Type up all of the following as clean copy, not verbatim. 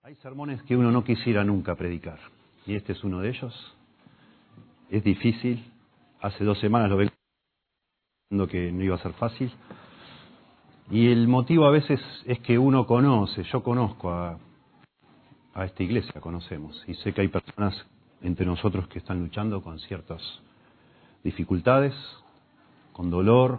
Hay sermones que uno no quisiera nunca predicar, y este es uno de ellos. Es difícil. Hace 2 semanas lo vengo diciendo que no iba a ser fácil. Y el motivo a veces es que uno conoce, yo conozco a esta iglesia, conocemos, y sé que hay personas entre nosotros que están luchando con ciertas dificultades, con dolor,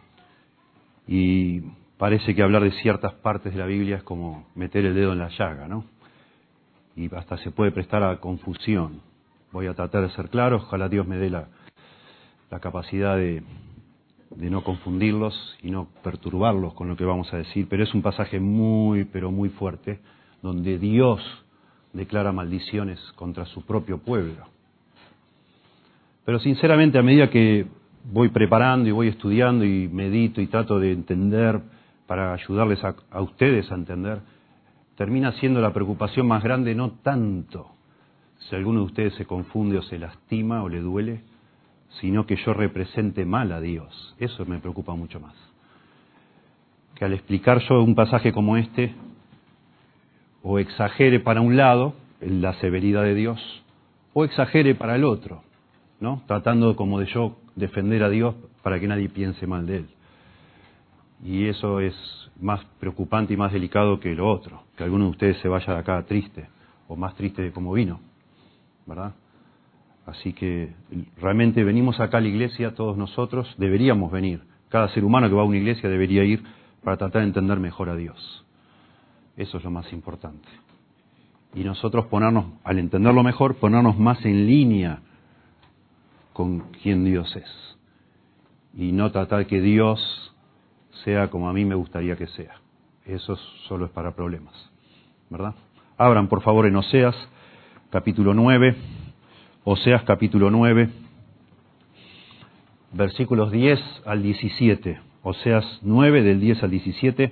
y parece que hablar de ciertas partes de la Biblia es como meter el dedo en la llaga, ¿no? Y hasta se puede prestar a confusión. Voy a tratar de ser claro, ojalá Dios me dé la capacidad de no confundirlos y no perturbarlos con lo que vamos a decir, pero es un pasaje muy, pero muy fuerte, donde Dios declara maldiciones contra su propio pueblo. Pero sinceramente, a medida que voy preparando y voy estudiando y medito y trato de entender para ayudarles a ustedes a entender, termina siendo la preocupación más grande no tanto si alguno de ustedes se confunde o se lastima o le duele, sino que yo represente mal a Dios. Eso me preocupa mucho más. Que al explicar yo un pasaje como este, o exagere para un lado la severidad de Dios, o exagere para el otro, ¿no? Tratando como de yo defender a Dios para que nadie piense mal de Él. Y eso es más preocupante y más delicado que lo otro, que alguno de ustedes se vaya de acá triste, o más triste de como vino, ¿verdad? Así que realmente venimos acá a la iglesia, todos nosotros deberíamos venir. Cada ser humano que va a una iglesia debería ir para tratar de entender mejor a Dios. Eso es lo más importante. Y nosotros al entenderlo mejor, ponernos más en línea con quién Dios es. Y no tratar que Dios sea como a mí me gustaría que sea. Eso solo es para problemas, ¿verdad? Abran por favor en Oseas, capítulo 9. Oseas capítulo 9, versículos 10 al 17. Oseas 9, del 10 al 17.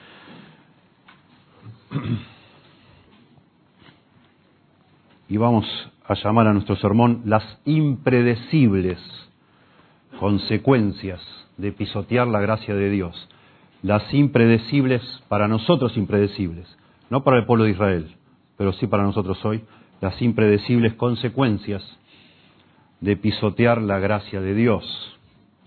Y vamos a llamar a nuestro sermón las impredecibles consecuencias de pisotear la gracia de Dios. Las impredecibles, para nosotros impredecibles, no para el pueblo de Israel, pero sí para nosotros hoy, las impredecibles consecuencias de pisotear la gracia de Dios.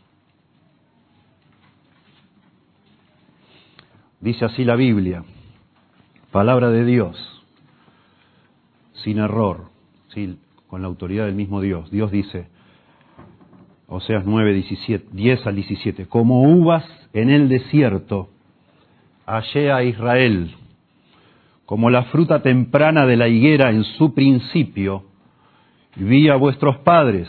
Dice así la Biblia, palabra de Dios, sin error, ¿sí? Con la autoridad del mismo Dios. Dios dice, Oseas 9, 10 al 17, como uvas en el desierto, hallé a Israel, como la fruta temprana de la higuera en su principio, vi a vuestros padres.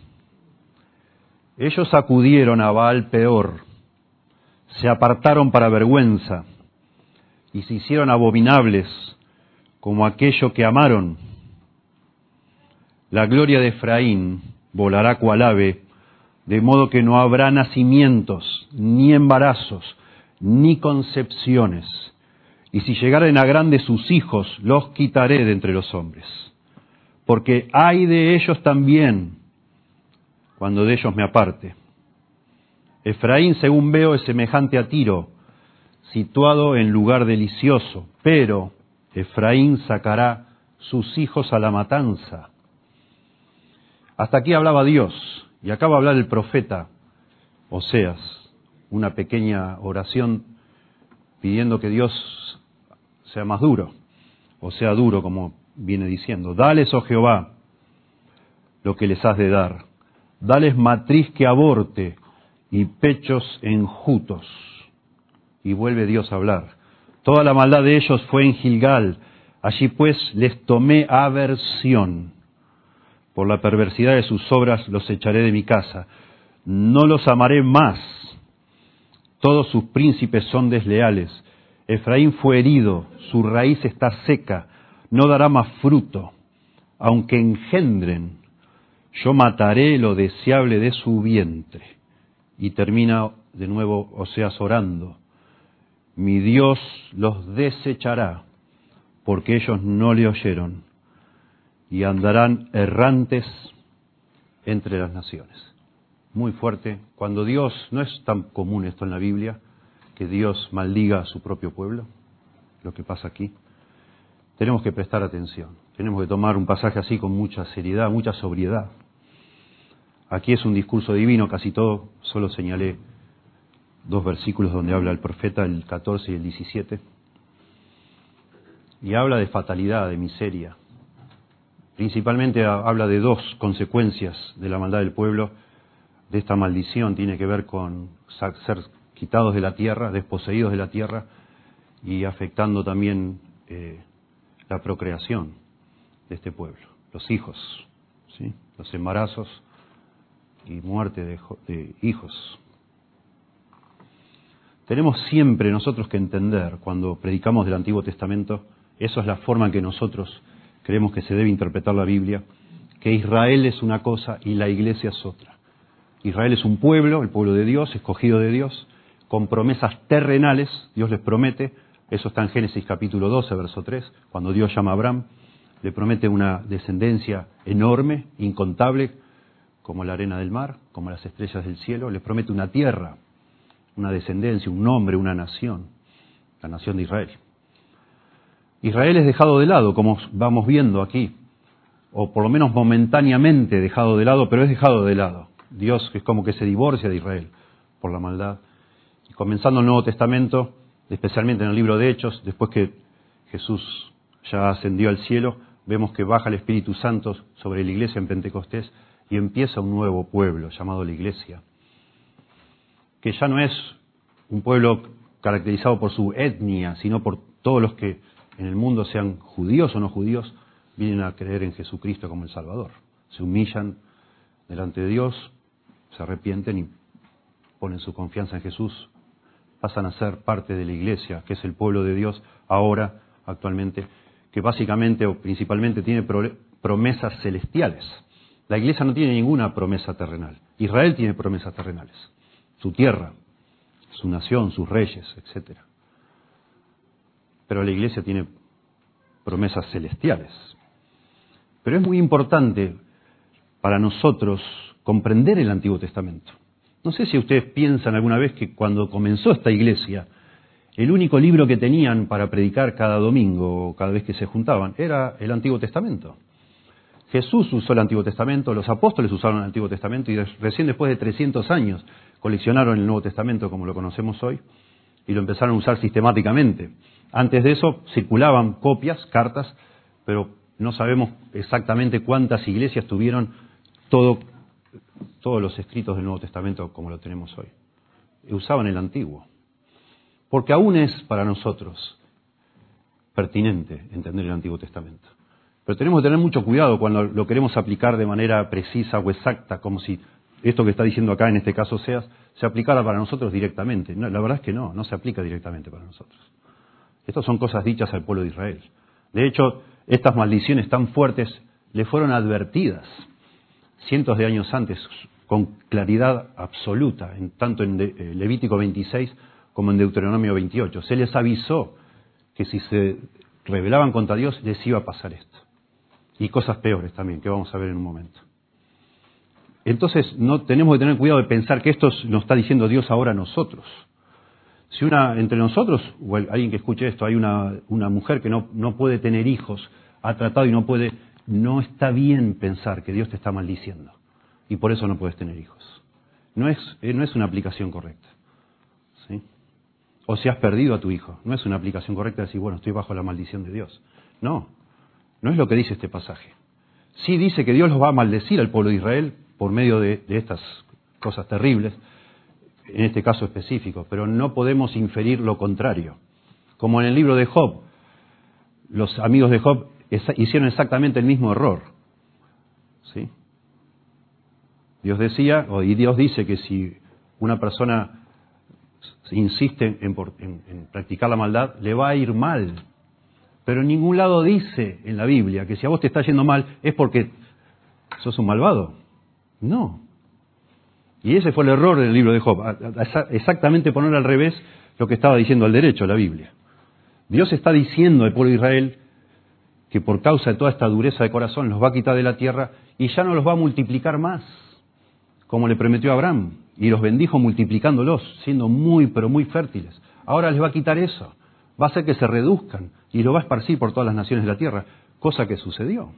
Ellos acudieron a Baal Peor, se apartaron para vergüenza y se hicieron abominables como aquello que amaron. La gloria de Efraín volará cual ave, de modo que no habrá nacimientos, ni embarazos, ni concepciones. Y si llegaren a grandes sus hijos, los quitaré de entre los hombres. Porque hay de ellos también, cuando de ellos me aparte. Efraín, según veo, es semejante a Tiro, situado en lugar delicioso, pero Efraín sacará sus hijos a la matanza. Hasta aquí hablaba Dios, y acaba de hablar el profeta Oseas, una pequeña oración pidiendo que Dios sea más duro, o sea duro, como viene diciendo. Dales, oh Jehová, lo que les has de dar. Dales matriz que aborte y pechos enjutos. Y vuelve Dios a hablar. Toda la maldad de ellos fue en Gilgal. Allí pues les tomé aversión. Por la perversidad de sus obras los echaré de mi casa. No los amaré más. Todos sus príncipes son desleales. Efraín fue herido, su raíz está seca, no dará más fruto. Aunque engendren, yo mataré lo deseable de su vientre. Y termina de nuevo Oseas orando. Mi Dios los desechará, porque ellos no le oyeron, y andarán errantes entre las naciones. Muy fuerte. Cuando Dios, no es tan común esto en la Biblia, que Dios maldiga a su propio pueblo, lo que pasa aquí. tenemos que prestar atención. Tenemos que tomar un pasaje así con mucha seriedad, mucha sobriedad. Aquí es un discurso divino, casi todo, solo señalé 2 versículos donde habla el profeta, el 14 y el 17. Y habla de fatalidad, de miseria. Principalmente habla de 2 consecuencias de la maldad del pueblo, de esta maldición. Tiene que ver con ser quitados de la tierra, desposeídos de la tierra, y afectando también la procreación de este pueblo, los hijos, ¿sí? Los embarazos y muerte de hijos. Tenemos siempre nosotros que entender, cuando predicamos del Antiguo Testamento, eso es la forma en que nosotros creemos que se debe interpretar la Biblia, que Israel es una cosa y la Iglesia es otra. Israel es un pueblo, el pueblo de Dios, escogido de Dios, con promesas terrenales. Dios les promete, eso está en Génesis capítulo 12, verso 3, cuando Dios llama a Abraham, le promete una descendencia enorme, incontable, como la arena del mar, como las estrellas del cielo. Le promete una tierra, una descendencia, un nombre, una nación, la nación de Israel. Israel es dejado de lado, como vamos viendo aquí, o por lo menos momentáneamente dejado de lado, pero es dejado de lado. Dios es como que se divorcia de Israel por la maldad. Y comenzando el Nuevo Testamento, especialmente en el libro de Hechos, después que Jesús ya ascendió al cielo, vemos que baja el Espíritu Santo sobre la iglesia en Pentecostés y empieza un nuevo pueblo llamado la Iglesia, que ya no es un pueblo caracterizado por su etnia, sino por todos los que en el mundo, sean judíos o no judíos, vienen a creer en Jesucristo como el Salvador. Se humillan delante de Dios, se arrepienten y ponen su confianza en Jesús, pasan a ser parte de la Iglesia, que es el pueblo de Dios ahora, actualmente, que básicamente o principalmente tiene promesas celestiales. La Iglesia no tiene ninguna promesa terrenal. Israel tiene promesas terrenales. Su tierra, su nación, sus reyes, etc. Pero la Iglesia tiene promesas celestiales. Pero es muy importante para nosotros comprender el Antiguo Testamento. No sé si ustedes piensan alguna vez que cuando comenzó esta Iglesia, el único libro que tenían para predicar cada domingo o cada vez que se juntaban era el Antiguo Testamento. Jesús usó el Antiguo Testamento, los apóstoles usaron el Antiguo Testamento y recién después de 300 años coleccionaron el Nuevo Testamento como lo conocemos hoy y lo empezaron a usar sistemáticamente. Antes de eso circulaban copias, cartas, pero no sabemos exactamente cuántas iglesias tuvieron todos los escritos del Nuevo Testamento como lo tenemos hoy. Usaban el Antiguo. Porque aún es para nosotros pertinente entender el Antiguo Testamento. Pero tenemos que tener mucho cuidado cuando lo queremos aplicar de manera precisa o exacta, como si esto que está diciendo acá en este caso se aplicara para nosotros directamente. No, la verdad es que no se aplica directamente para nosotros. Estas son cosas dichas al pueblo de Israel. De hecho, estas maldiciones tan fuertes le fueron advertidas cientos de años antes con claridad absoluta, tanto en Levítico 26 como en Deuteronomio 28. Se les avisó que si se rebelaban contra Dios les iba a pasar esto. Y cosas peores también, que vamos a ver en un momento. Entonces, no tenemos que tener cuidado de pensar que esto nos está diciendo Dios ahora a nosotros. Si entre nosotros, o alguien que escuche esto, hay una mujer que no puede tener hijos, ha tratado y no está bien pensar que Dios te está maldiciendo. Y por eso no puedes tener hijos. No es una aplicación correcta. ¿Sí? O si has perdido a tu hijo. No es una aplicación correcta decir, bueno, estoy bajo la maldición de Dios. No es lo que dice este pasaje. Sí dice que Dios los va a maldecir al pueblo de Israel por medio de estas cosas terribles, en este caso específico, pero no podemos inferir lo contrario. Como en el libro de Job, los amigos de Job hicieron exactamente el mismo error. ¿Sí? Dios decía, y Dios dice que si una persona insiste en practicar la maldad, le va a ir mal. Pero en ningún lado dice en la Biblia que si a vos te está yendo mal es porque sos un malvado. No. Y ese fue el error del libro de Job. Exactamente poner al revés lo que estaba diciendo al derecho la Biblia. Dios está diciendo al pueblo de Israel que por causa de toda esta dureza de corazón los va a quitar de la tierra y ya no los va a multiplicar más, como le prometió a Abraham. Y los bendijo multiplicándolos, siendo muy, pero muy fértiles. Ahora les va a quitar eso. va a hacer que se reduzcan y lo va a esparcir por todas las naciones de la tierra, cosa que sucedió.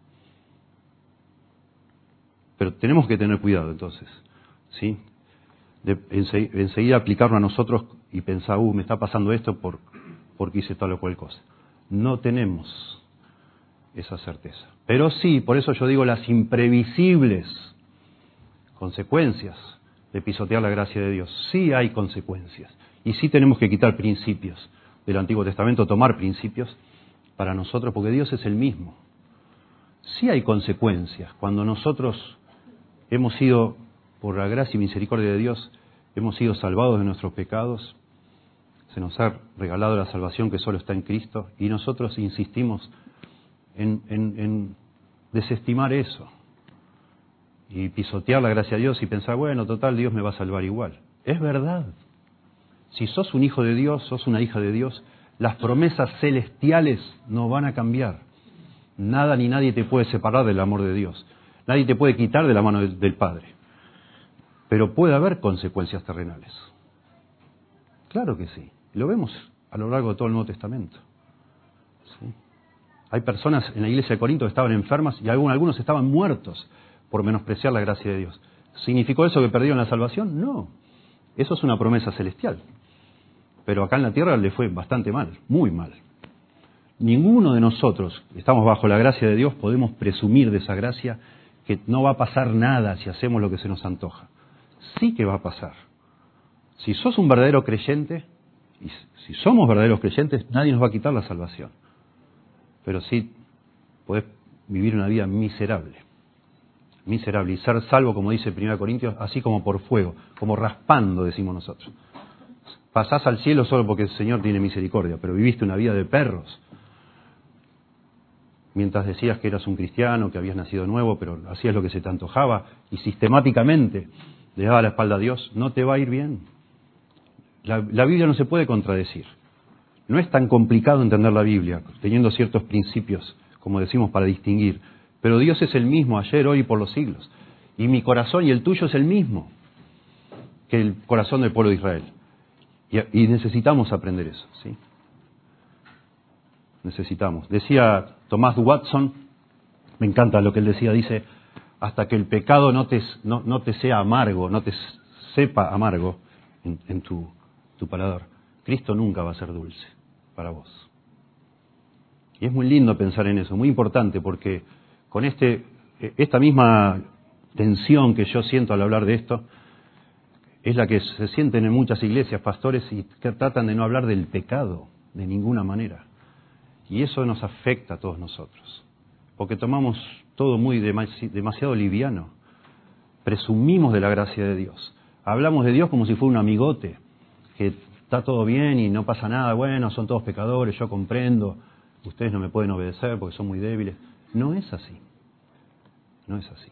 Pero tenemos que tener cuidado entonces, ¿sí? De enseguida aplicarlo a nosotros y pensar, me está pasando esto porque hice tal o cual cosa. No tenemos esa certeza. Pero sí, por eso yo digo las imprevisibles consecuencias de pisotear la gracia de Dios. Sí hay consecuencias. Y sí tenemos que quitar principios del Antiguo Testamento, tomar principios para nosotros, porque Dios es el mismo. Sí hay consecuencias. Cuando nosotros hemos sido, por la gracia y misericordia de Dios, hemos sido salvados de nuestros pecados, se nos ha regalado la salvación que solo está en Cristo, y nosotros insistimos en desestimar eso y pisotear la gracia de Dios y pensar, bueno, total, Dios me va a salvar igual. Es verdad. Si sos un hijo de Dios, sos una hija de Dios, las promesas celestiales no van a cambiar. Nada ni nadie te puede separar del amor de Dios. Nadie te puede quitar de la mano del Padre. Pero puede haber consecuencias terrenales. Claro que sí. Lo vemos a lo largo de todo el Nuevo Testamento. ¿Sí? Hay personas en la iglesia de Corinto que estaban enfermas y algunos estaban muertos por menospreciar la gracia de Dios. ¿Significó eso que perdieron la salvación? No. Eso es una promesa celestial. Pero acá en la tierra le fue bastante mal, muy mal. Ninguno de nosotros, que estamos bajo la gracia de Dios, podemos presumir de esa gracia que no va a pasar nada si hacemos lo que se nos antoja. Sí que va a pasar. Si sos un verdadero creyente, y si somos verdaderos creyentes, nadie nos va a quitar la salvación. Pero sí podés vivir una vida miserable. Miserable. Y ser salvo, como dice 1 Corintios, así como por fuego, como raspando, decimos nosotros. Pasás al cielo solo porque el Señor tiene misericordia, pero viviste una vida de perros. Mientras decías que eras un cristiano, que habías nacido nuevo, pero hacías lo que se te antojaba y sistemáticamente le dabas la espalda a Dios, no te va a ir bien. La Biblia no se puede contradecir. No es tan complicado entender la Biblia, teniendo ciertos principios, como decimos, para distinguir. Pero Dios es el mismo ayer, hoy y por los siglos. Y mi corazón y el tuyo es el mismo que el corazón del pueblo de Israel. Y necesitamos aprender eso, ¿sí? Necesitamos. Decía Thomas Watson, me encanta lo que él decía, dice, hasta que el pecado no te sea amargo, no te sepa amargo en tu paladar, Cristo nunca va a ser dulce para vos. Y es muy lindo pensar en eso, muy importante, porque con esta misma tensión que yo siento al hablar de esto, es la que se sienten en muchas iglesias, pastores, y que tratan de no hablar del pecado de ninguna manera. Y eso nos afecta a todos nosotros, porque tomamos todo muy demasiado liviano. Presumimos de la gracia de Dios. Hablamos de Dios como si fuera un amigote, que está todo bien y no pasa nada, bueno, son todos pecadores, yo comprendo, ustedes no me pueden obedecer porque son muy débiles. No es así. No es así.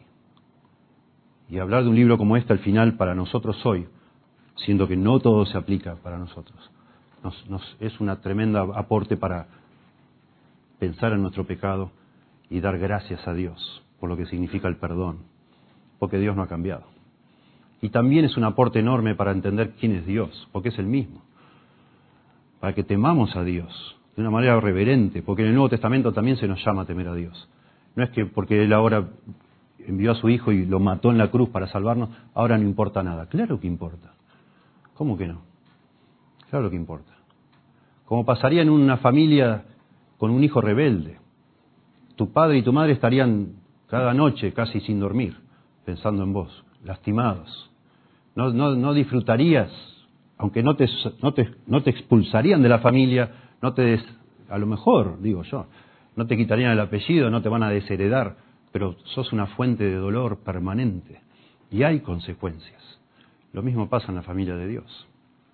Y hablar de un libro como este al final para nosotros hoy, siendo que no todo se aplica para nosotros, es una tremenda aporte para pensar en nuestro pecado y dar gracias a Dios por lo que significa el perdón, porque Dios no ha cambiado. Y también es un aporte enorme para entender quién es Dios, porque es el mismo, para que temamos a Dios de una manera reverente, porque en el Nuevo Testamento también se nos llama a temer a Dios. No es que porque Él ahora envió a su Hijo y lo mató en la cruz para salvarnos, ahora no importa nada. Claro que importa. ¿Cómo que no? Claro que importa. Como pasaría en una familia con un hijo rebelde. Tu padre y tu madre estarían cada noche casi sin dormir, pensando en vos, lastimados. No disfrutarías, aunque no te expulsarían de la familia, a lo mejor, digo yo, no te quitarían el apellido, no te van a desheredar, pero sos una fuente de dolor permanente. Y hay consecuencias. Lo mismo pasa en la familia de Dios.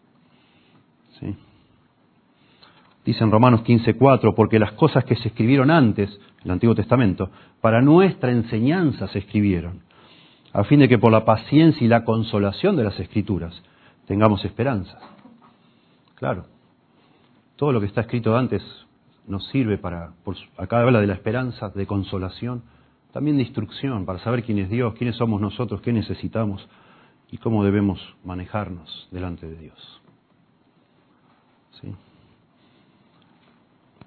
¿Sí? Dice en Romanos 15:4, porque las cosas que se escribieron antes, en el Antiguo Testamento, para nuestra enseñanza se escribieron, a fin de que por la paciencia y la consolación de las Escrituras tengamos esperanza. Claro, todo lo que está escrito antes nos sirve acá habla de la esperanza, de consolación, también de instrucción, para saber quién es Dios, quiénes somos nosotros, qué necesitamos y cómo debemos manejarnos delante de Dios. ¿Sí?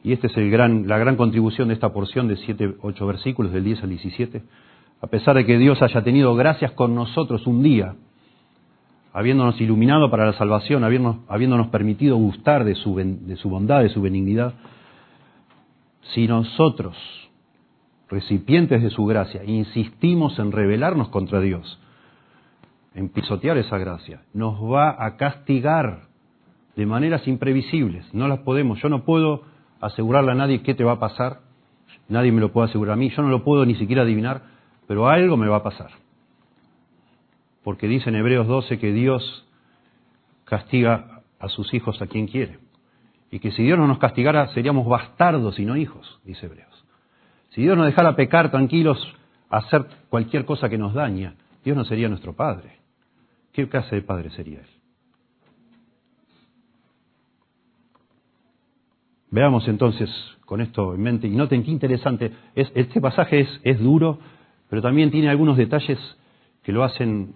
Y esta es la gran contribución de esta porción de 7-8 versículos, del 10 al 17. A pesar de que Dios haya tenido gracias con nosotros un día, habiéndonos iluminado para la salvación, habiéndonos permitido gustar de su bondad, de su benignidad, si nosotros, recipientes de su gracia, insistimos en rebelarnos contra Dios, en pisotear esa gracia, nos va a castigar de maneras imprevisibles. No las podemos, yo no puedo asegurarle a nadie qué te va a pasar, nadie me lo puede asegurar a mí, yo no lo puedo ni siquiera adivinar, pero algo me va a pasar. Porque dice en Hebreos 12 que Dios castiga a sus hijos a quien quiere. Y que si Dios no nos castigara seríamos bastardos y no hijos, dice Hebreos. Si Dios nos dejara pecar tranquilos, hacer cualquier cosa que nos daña, Dios no sería nuestro Padre. ¿Qué clase de Padre sería Él? Veamos entonces con esto en mente, y noten qué interesante, este pasaje es duro, pero también tiene algunos detalles que lo hacen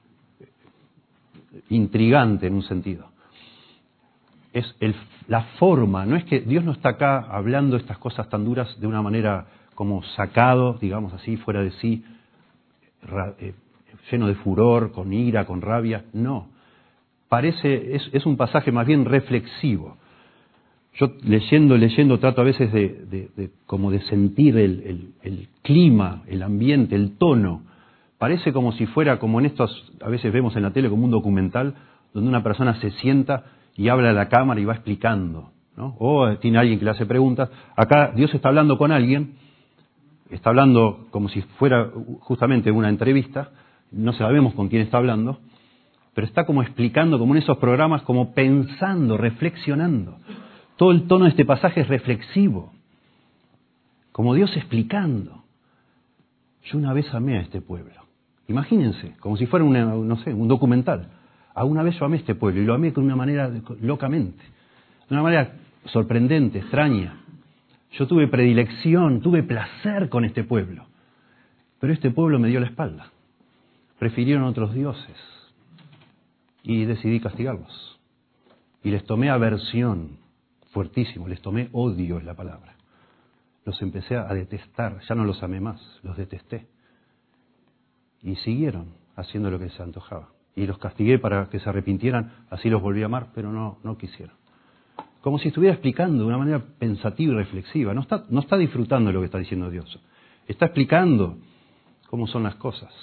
intrigante en un sentido. Es la forma, no es que Dios no está acá hablando estas cosas tan duras de una manera como sacado, digamos así, fuera de sí, lleno de furor, con ira, con rabia, no. Es un pasaje más bien reflexivo. Yo leyendo trato a veces como de sentir el clima, el ambiente, el tono. Parece como si fuera como en estos, a veces vemos en la tele como un documental, donde una persona se sienta y habla a la cámara y va explicando, ¿no? O tiene alguien que le hace preguntas. Acá Dios está hablando con alguien, está hablando como si fuera justamente una entrevista, no sabemos con quién está hablando, pero está como explicando, como en esos programas, como pensando, reflexionando. Todo el tono de este pasaje es reflexivo, como Dios explicando. Yo una vez amé a este pueblo. Imagínense, como si fuera un documental. Alguna vez yo amé a este pueblo y lo amé de una manera locamente, de una manera sorprendente, extraña. Yo tuve predilección, tuve placer con este pueblo, pero este pueblo me dio la espalda. Prefirieron otros dioses y decidí castigarlos. Y les tomé aversión, fuertísimo, les tomé odio, es la palabra. Los empecé a detestar, ya no los amé más, los detesté. Y siguieron haciendo lo que se antojaba. Y los castigué para que se arrepintieran, así los volví a amar, pero no quisieron. Como si estuviera explicando de una manera pensativa y reflexiva. No está disfrutando de lo que está diciendo Dios. Está explicando cómo son las cosas.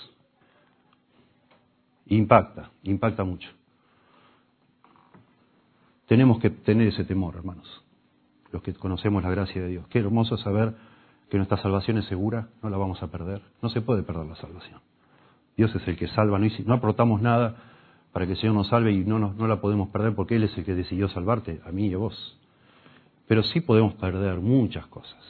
Impacta mucho. Tenemos que tener ese temor, hermanos, los que conocemos la gracia de Dios. Qué hermoso saber que nuestra salvación es segura, no la vamos a perder. No se puede perder la salvación. Dios es el que salva, no aportamos nada para que el Señor nos salve y no la podemos perder porque Él es el que decidió salvarte, a mí y a vos. Pero sí podemos perder muchas cosas.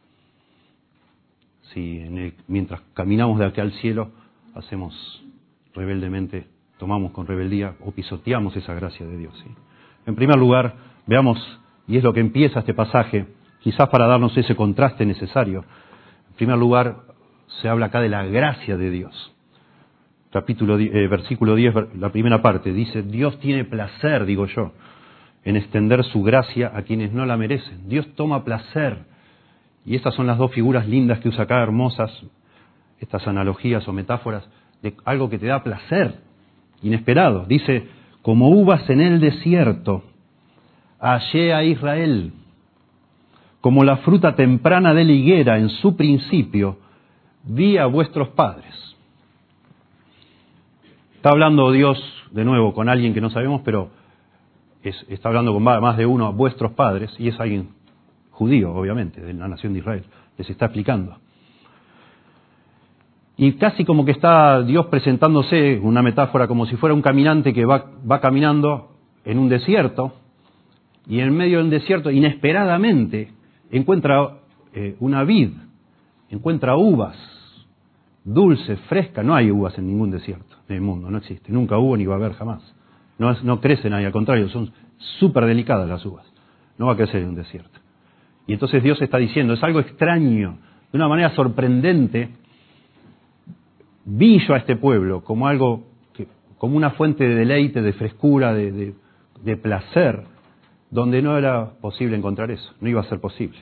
Si mientras caminamos de aquí al cielo, hacemos rebeldemente, tomamos con rebeldía o pisoteamos esa gracia de Dios, ¿sí? En primer lugar, veamos, y es lo que empieza este pasaje, quizás para darnos ese contraste necesario. En primer lugar, se habla acá de la gracia de Dios. Versículo 10, la primera parte, dice, Dios tiene placer, digo yo, en extender su gracia a quienes no la merecen. Dios toma placer. Y estas son las dos figuras lindas que usa acá, hermosas, estas analogías o metáforas, de algo que te da placer, inesperado. Dice, como uvas en el desierto, hallé a Israel, como la fruta temprana de la higuera en su principio, vi a vuestros padres. Está hablando Dios, de nuevo, con alguien que no sabemos, pero está hablando con más de uno, a vuestros padres, y es alguien judío, obviamente, de la nación de Israel. Les está explicando. Y casi como que está Dios presentándose, una metáfora, como si fuera un caminante que va caminando en un desierto, y en medio del desierto, inesperadamente, encuentra una vid, encuentra uvas, dulces, frescas. No hay uvas en ningún desierto en el mundo, no existe, nunca hubo ni va a haber jamás. No crecen ahí, al contrario, son súper delicadas las uvas. No va a crecer en un desierto. Y entonces Dios está diciendo, es algo extraño, de una manera sorprendente, vi yo a este pueblo como algo, como una fuente de deleite, de frescura, de placer, donde no era posible encontrar eso, no iba a ser posible.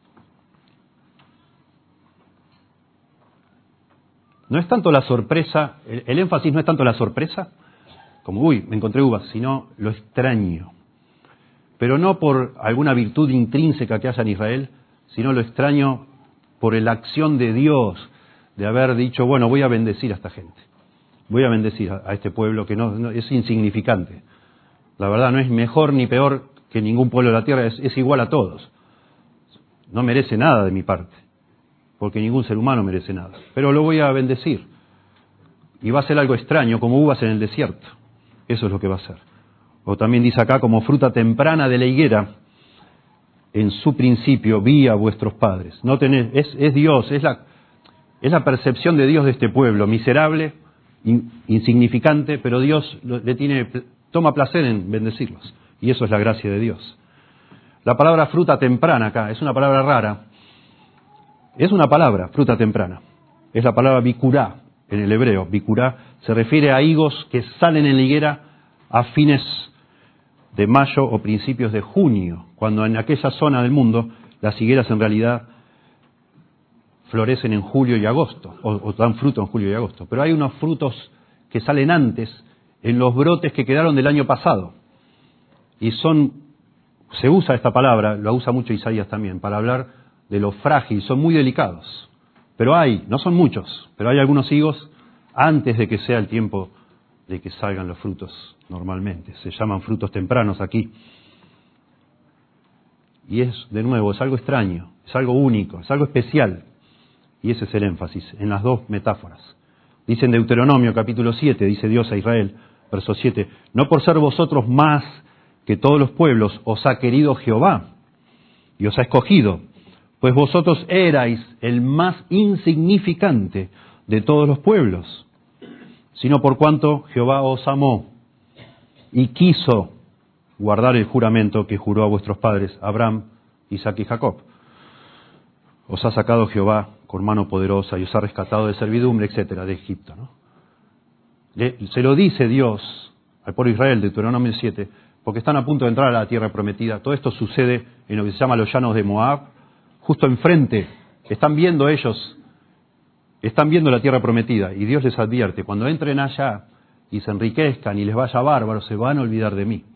No es tanto la sorpresa, el énfasis no es tanto la sorpresa, como, uy, me encontré uvas, sino lo extraño. Pero no por alguna virtud intrínseca que haya en Israel, sino lo extraño por la acción de Dios, de haber dicho, bueno, voy a bendecir a esta gente, voy a bendecir a este pueblo que no es insignificante. La verdad no es mejor ni peor que ningún pueblo de la tierra, es igual a todos. No merece nada de mi parte, porque ningún ser humano merece nada. Pero lo voy a bendecir. Y va a ser algo extraño, como uvas en el desierto. Eso es lo que va a ser. O también dice acá, como fruta temprana de la higuera, en su principio vi a vuestros padres. No tenés, es Dios, es la percepción de Dios de este pueblo, miserable, insignificante, pero Dios toma placer en bendecirlos. Y eso es la gracia de Dios. La palabra fruta temprana acá es una palabra rara. Es una palabra, fruta temprana. Es la palabra bikurá en el hebreo. Bikurá se refiere a higos que salen en la higuera a fines de mayo o principios de junio, cuando en aquella zona del mundo las higueras en realidad florecen en julio y agosto, o dan fruto en julio y agosto. Pero hay unos frutos que salen antes en los brotes que quedaron del año pasado. Y se usa esta palabra, lo usa mucho Isaías también, para hablar de lo frágil, son muy delicados. Pero no son muchos, pero hay algunos higos antes de que sea el tiempo de que salgan los frutos normalmente. Se llaman frutos tempranos aquí. Y de nuevo, es algo extraño, es algo único, es algo especial. Y ese es el énfasis en las dos metáforas. Dice en Deuteronomio capítulo 7, dice Dios a Israel, verso 7, no por ser vosotros más que todos los pueblos os ha querido Jehová y os ha escogido, pues vosotros erais el más insignificante de todos los pueblos, sino por cuanto Jehová os amó y quiso guardar el juramento que juró a vuestros padres, Abraham, Isaac y Jacob. Os ha sacado Jehová con mano poderosa y os ha rescatado de servidumbre, etcétera, de Egipto, ¿no? Se lo dice Dios al pueblo de Israel, Deuteronomio 7, porque están a punto de entrar a la tierra prometida. Todo esto sucede en lo que se llama los llanos de Moab, justo enfrente. Están viendo la tierra prometida y Dios les advierte, cuando entren allá y se enriquezcan y les vaya bárbaro, se van a olvidar de mí.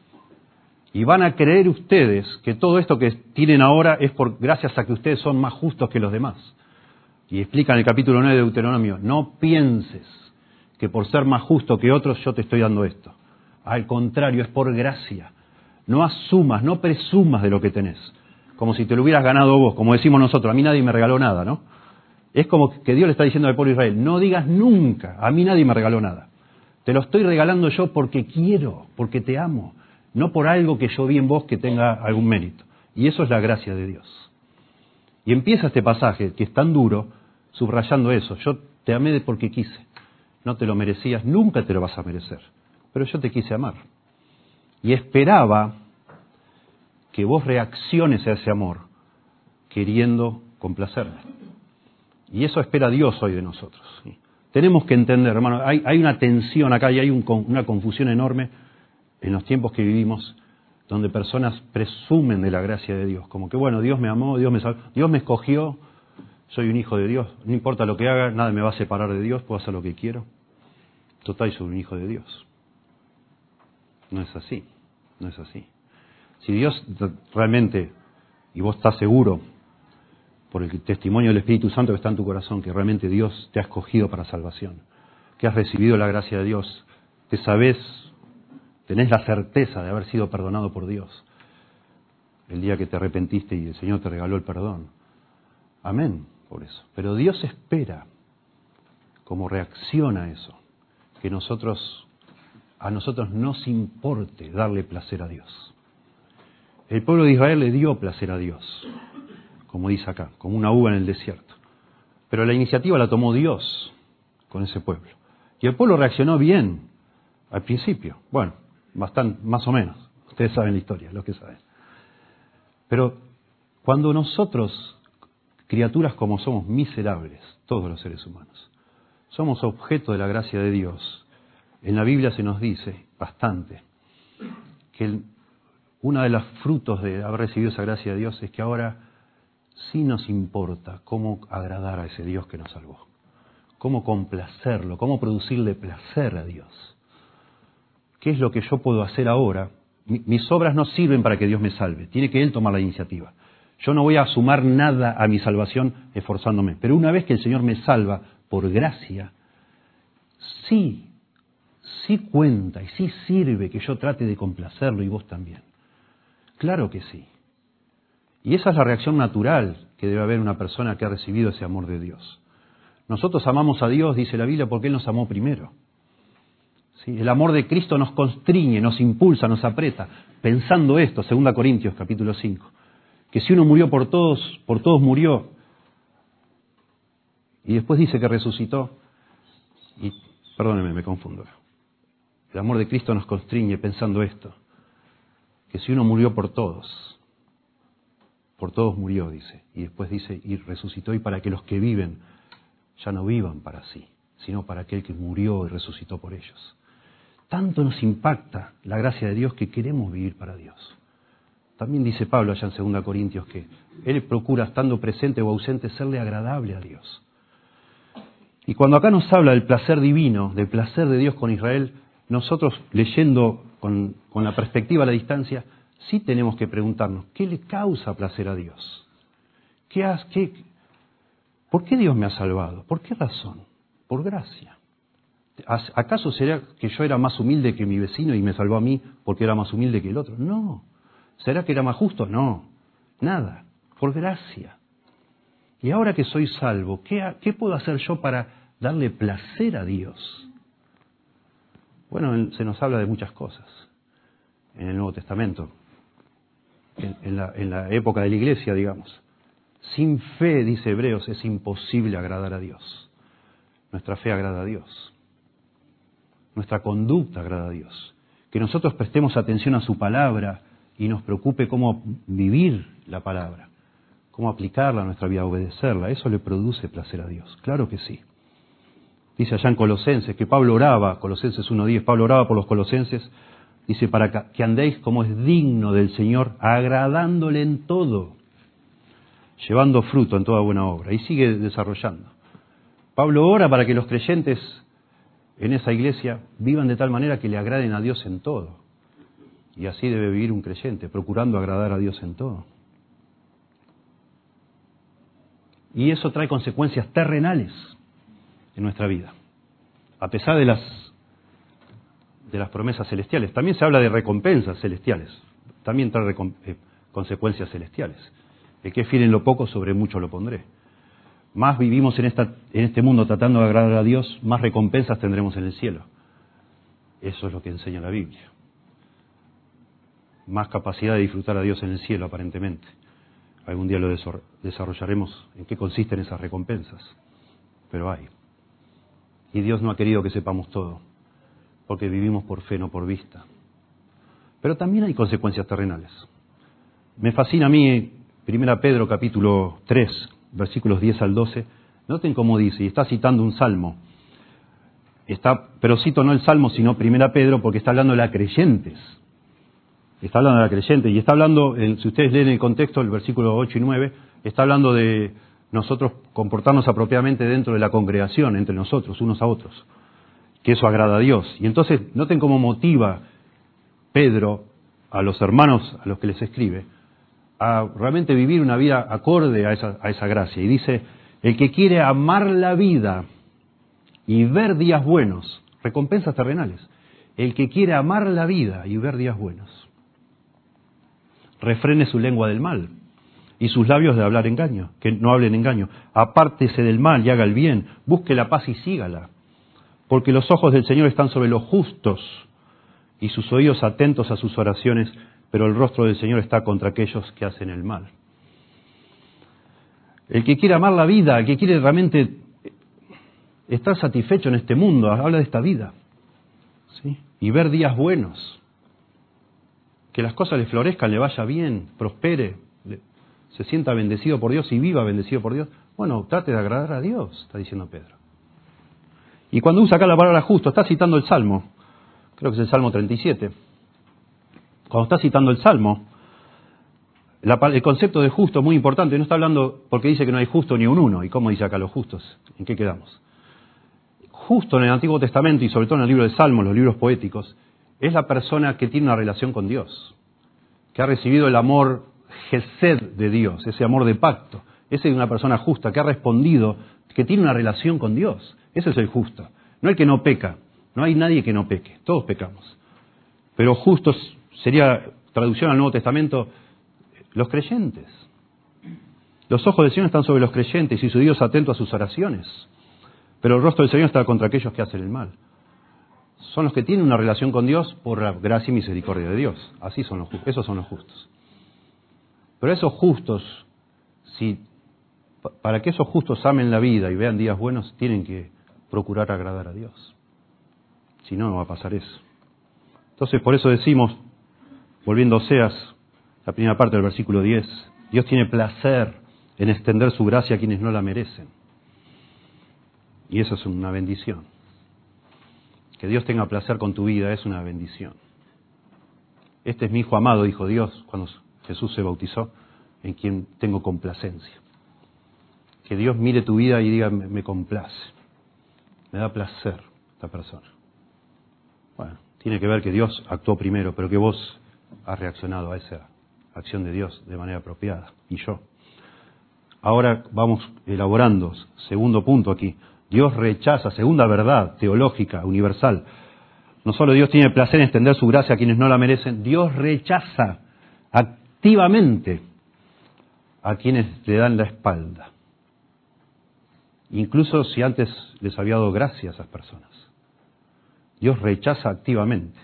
Y van a creer ustedes que todo esto que tienen ahora es gracias a que ustedes son más justos que los demás. Y explica en el capítulo 9 de Deuteronomio, no pienses que por ser más justo que otros yo te estoy dando esto. Al contrario, es por gracia. No asumas, no presumas de lo que tenés, como si te lo hubieras ganado vos, como decimos nosotros, a mí nadie me regaló nada, ¿no? Es como que Dios le está diciendo al pueblo de Israel, no digas nunca, a mí nadie me regaló nada. Te lo estoy regalando yo porque quiero, porque te amo, no por algo que yo vi en vos que tenga algún mérito. Y eso es la gracia de Dios. Y empieza este pasaje, que es tan duro, subrayando eso. Yo te amé porque quise. No te lo merecías, nunca te lo vas a merecer. Pero yo te quise amar. Y esperaba que vos reacciones a ese amor, queriendo complacerme. Y eso espera Dios hoy de nosotros. ¿Sí? Tenemos que entender, hermano, hay una tensión acá y hay una confusión enorme en los tiempos que vivimos, donde personas presumen de la gracia de Dios, como que bueno, Dios me amó, Dios me salvó, Dios me escogió, soy un hijo de Dios, no importa lo que haga, nada me va a separar de Dios, puedo hacer lo que quiero. Total, soy un hijo de Dios. No es así, no es así. Si Dios realmente, y vos estás seguro, por el testimonio del Espíritu Santo que está en tu corazón, que realmente Dios te ha escogido para salvación, que has recibido la gracia de Dios, que tenés la certeza de haber sido perdonado por Dios el día que te arrepentiste y el Señor te regaló el perdón. Amén por eso. Pero Dios espera, como reacción a eso, que a nosotros nos importe darle placer a Dios. El pueblo de Israel le dio placer a Dios, como dice acá, como una uva en el desierto. Pero la iniciativa la tomó Dios con ese pueblo. Y el pueblo reaccionó bien al principio. Bueno, bastante, más o menos. Ustedes saben la historia, los que saben. Pero cuando nosotros, criaturas como somos miserables, todos los seres humanos, somos objeto de la gracia de Dios, en la Biblia se nos dice bastante que uno de los frutos de haber recibido esa gracia de Dios es que ahora sí nos importa cómo agradar a ese Dios que nos salvó, cómo complacerlo, cómo producirle placer a Dios. ¿Qué es lo que yo puedo hacer ahora? Mis obras no sirven para que Dios me salve, tiene que Él tomar la iniciativa. Yo no voy a sumar nada a mi salvación esforzándome, pero una vez que el Señor me salva por gracia, sí cuenta y sí sirve que yo trate de complacerlo y vos también. Claro que sí. Y esa es la reacción natural que debe haber una persona que ha recibido ese amor de Dios. Nosotros amamos a Dios, dice la Biblia, porque Él nos amó primero. ¿Sí? El amor de Cristo nos constriñe, nos impulsa, nos aprieta. Pensando esto, 2 Corintios capítulo 5, que si uno murió por todos murió. Y después dice que resucitó. Y perdónenme, me confundo. El amor de Cristo nos constriñe pensando esto, que si uno murió por todos murió, dice. Y después dice, y resucitó, y para que los que viven ya no vivan para sí, sino para aquel que murió y resucitó por ellos. Tanto nos impacta la gracia de Dios que queremos vivir para Dios. También dice Pablo allá en 2 Corintios que Él procura, estando presente o ausente, serle agradable a Dios. Y cuando acá nos habla del placer divino, del placer de Dios con Israel, nosotros leyendo con la perspectiva a la distancia, sí tenemos que preguntarnos, ¿qué le causa placer a Dios? ¿Por qué Dios me ha salvado? ¿Por qué razón? Por gracia. ¿Acaso será que yo era más humilde que mi vecino y me salvó a mí porque era más humilde que el otro? No. ¿Será que era más justo? No. Nada. Por gracia. Y ahora que soy salvo, ¿qué puedo hacer yo para darle placer a Dios? Bueno, se nos habla de muchas cosas en el Nuevo Testamento, en la época de la Iglesia, digamos. Sin fe, dice Hebreos, es imposible agradar a Dios. Nuestra fe agrada a Dios. Nuestra conducta agrada a Dios. Que nosotros prestemos atención a su palabra y nos preocupe cómo vivir la palabra, cómo aplicarla a nuestra vida, obedecerla. Eso le produce placer a Dios. Claro que sí. Dice allá en Colosenses que Pablo oraba, Colosenses 1:10, Pablo oraba por los colosenses, dice, para que andéis como es digno del Señor, agradándole en todo, llevando fruto en toda buena obra. Y sigue desarrollando. Pablo ora para que los creyentes en esa iglesia vivan de tal manera que le agraden a Dios en todo. Y así debe vivir un creyente, procurando agradar a Dios en todo. Y eso trae consecuencias terrenales en nuestra vida, a pesar de las promesas celestiales. También se habla de recompensas celestiales, también trae consecuencias celestiales. El que es fiel en lo poco, sobre mucho lo pondré. Más vivimos en este mundo tratando de agradar a Dios, más recompensas tendremos en el cielo. Eso es lo que enseña la Biblia. Más capacidad de disfrutar a Dios en el cielo, aparentemente. Algún día lo desarrollaremos en qué consisten esas recompensas. Pero hay. Y Dios no ha querido que sepamos todo, porque vivimos por fe, no por vista. Pero también hay consecuencias terrenales. Me fascina a mí 1 Pedro capítulo 3, versículos 10 al 12. Noten cómo dice, y está citando un salmo. Pero cito no el salmo, sino 1 Pedro, porque está hablando de la creyentes. Está hablando de la creyente, y está hablando, si ustedes leen el contexto, el versículo 8 y 9, está hablando de nosotros comportarnos apropiadamente dentro de la congregación, entre nosotros, unos a otros, que eso agrada a Dios. Y entonces, noten cómo motiva Pedro a los hermanos a los que les escribe, a realmente vivir una vida acorde a esa gracia. Y dice, el que quiere amar la vida y ver días buenos, recompensas terrenales, el que quiere amar la vida y ver días buenos, refrene su lengua del mal y sus labios de hablar engaño, que no hablen engaño. Apártese del mal y haga el bien, busque la paz y sígala, porque los ojos del Señor están sobre los justos y sus oídos atentos a sus oraciones, pero el rostro del Señor está contra aquellos que hacen el mal. El que quiere amar la vida, el que quiere realmente estar satisfecho en este mundo, habla de esta vida, ¿sí? Y ver días buenos, que las cosas le florezcan, le vaya bien, prospere, se sienta bendecido por Dios y viva bendecido por Dios. Bueno, trate de agradar a Dios, está diciendo Pedro. Y cuando usa acá la palabra justo, está citando el Salmo, creo que es el Salmo 37, Cuando está citando el Salmo, el concepto de justo es muy importante. No está hablando porque dice que no hay justo ni un uno. ¿Y cómo dice acá los justos? ¿En qué quedamos? Justo en el Antiguo Testamento y sobre todo en el libro de Salmos, los libros poéticos, es la persona que tiene una relación con Dios, que ha recibido el amor gesed de Dios, ese amor de pacto. Esa es una persona justa, que ha respondido, que tiene una relación con Dios. Ese es el justo. No el que no peca. No hay nadie que no peque. Todos pecamos. Pero justos sería, traducción al Nuevo Testamento, los creyentes. Los ojos del Señor están sobre los creyentes y su Dios atento a sus oraciones. Pero el rostro del Señor está contra aquellos que hacen el mal. Son los que tienen una relación con Dios por la gracia y misericordia de Dios. Así son los justos. Esos son los justos. Pero esos justos, para que esos justos amen la vida y vean días buenos, tienen que procurar agradar a Dios. Si no, no va a pasar eso. Entonces, por eso decimos, volviendo a Oseas, la primera parte del versículo 10, Dios tiene placer en extender su gracia a quienes no la merecen. Y eso es una bendición. Que Dios tenga placer con tu vida es una bendición. Este es mi Hijo amado, dijo Dios cuando Jesús se bautizó, en quien tengo complacencia. Que Dios mire tu vida y diga, me complace. Me da placer esta persona. Bueno, tiene que ver que Dios actuó primero, pero que vos has reaccionado a esa acción de Dios de manera apropiada. Y yo. Ahora vamos elaborando, segundo punto aquí. Dios rechaza, segunda verdad teológica, universal. No solo Dios tiene placer en extender su gracia a quienes no la merecen, Dios rechaza activamente a quienes le dan la espalda. Incluso si antes les había dado gracia a esas personas. Dios rechaza activamente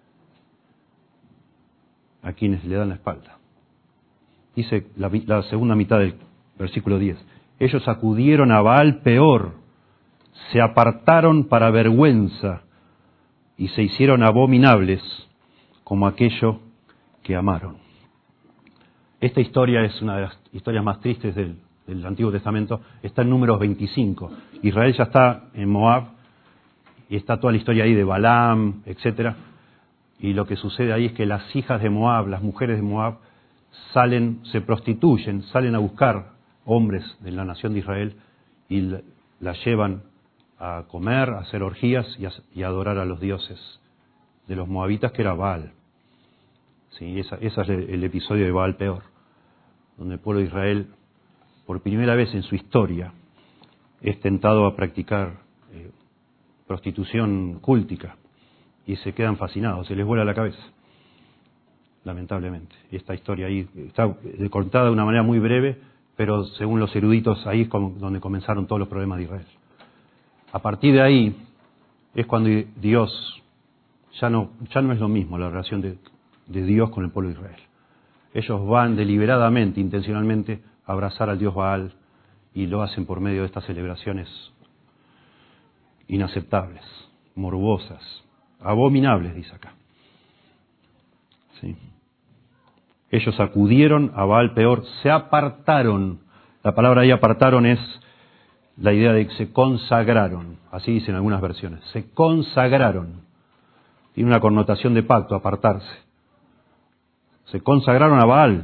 a quienes le dan la espalda. Dice la segunda mitad del versículo 10. Ellos acudieron a Baal peor, se apartaron para vergüenza y se hicieron abominables como aquello que amaron. Esta historia es una de las historias más tristes del Antiguo Testamento. Está en Números 25. Israel ya está en Moab y está toda la historia ahí de Balaam, etcétera. Y lo que sucede ahí es que las hijas de Moab, las mujeres de Moab, se prostituyen, salen a buscar hombres de la nación de Israel y las llevan a comer, a hacer orgías y a adorar a los dioses de los moabitas, que era Baal. Sí, ese es el episodio de Baal peor, donde el pueblo de Israel, por primera vez en su historia, es tentado a practicar prostitución cúltica y se quedan fascinados, se les vuela la cabeza, lamentablemente. Esta historia ahí está contada de una manera muy breve, pero según los eruditos ahí es donde comenzaron todos los problemas de Israel. A partir de ahí es cuando Dios ya no es lo mismo la relación de Dios con el pueblo de Israel. Ellos van deliberadamente, intencionalmente, a abrazar al Dios Baal y lo hacen por medio de estas celebraciones inaceptables, morbosas, abominables, dice acá. ¿Sí? Ellos acudieron a Baal peor, se apartaron. La palabra ahí apartaron es la idea de que se consagraron, así dicen algunas versiones, se consagraron. Tiene una connotación de pacto, apartarse. Se consagraron a Baal.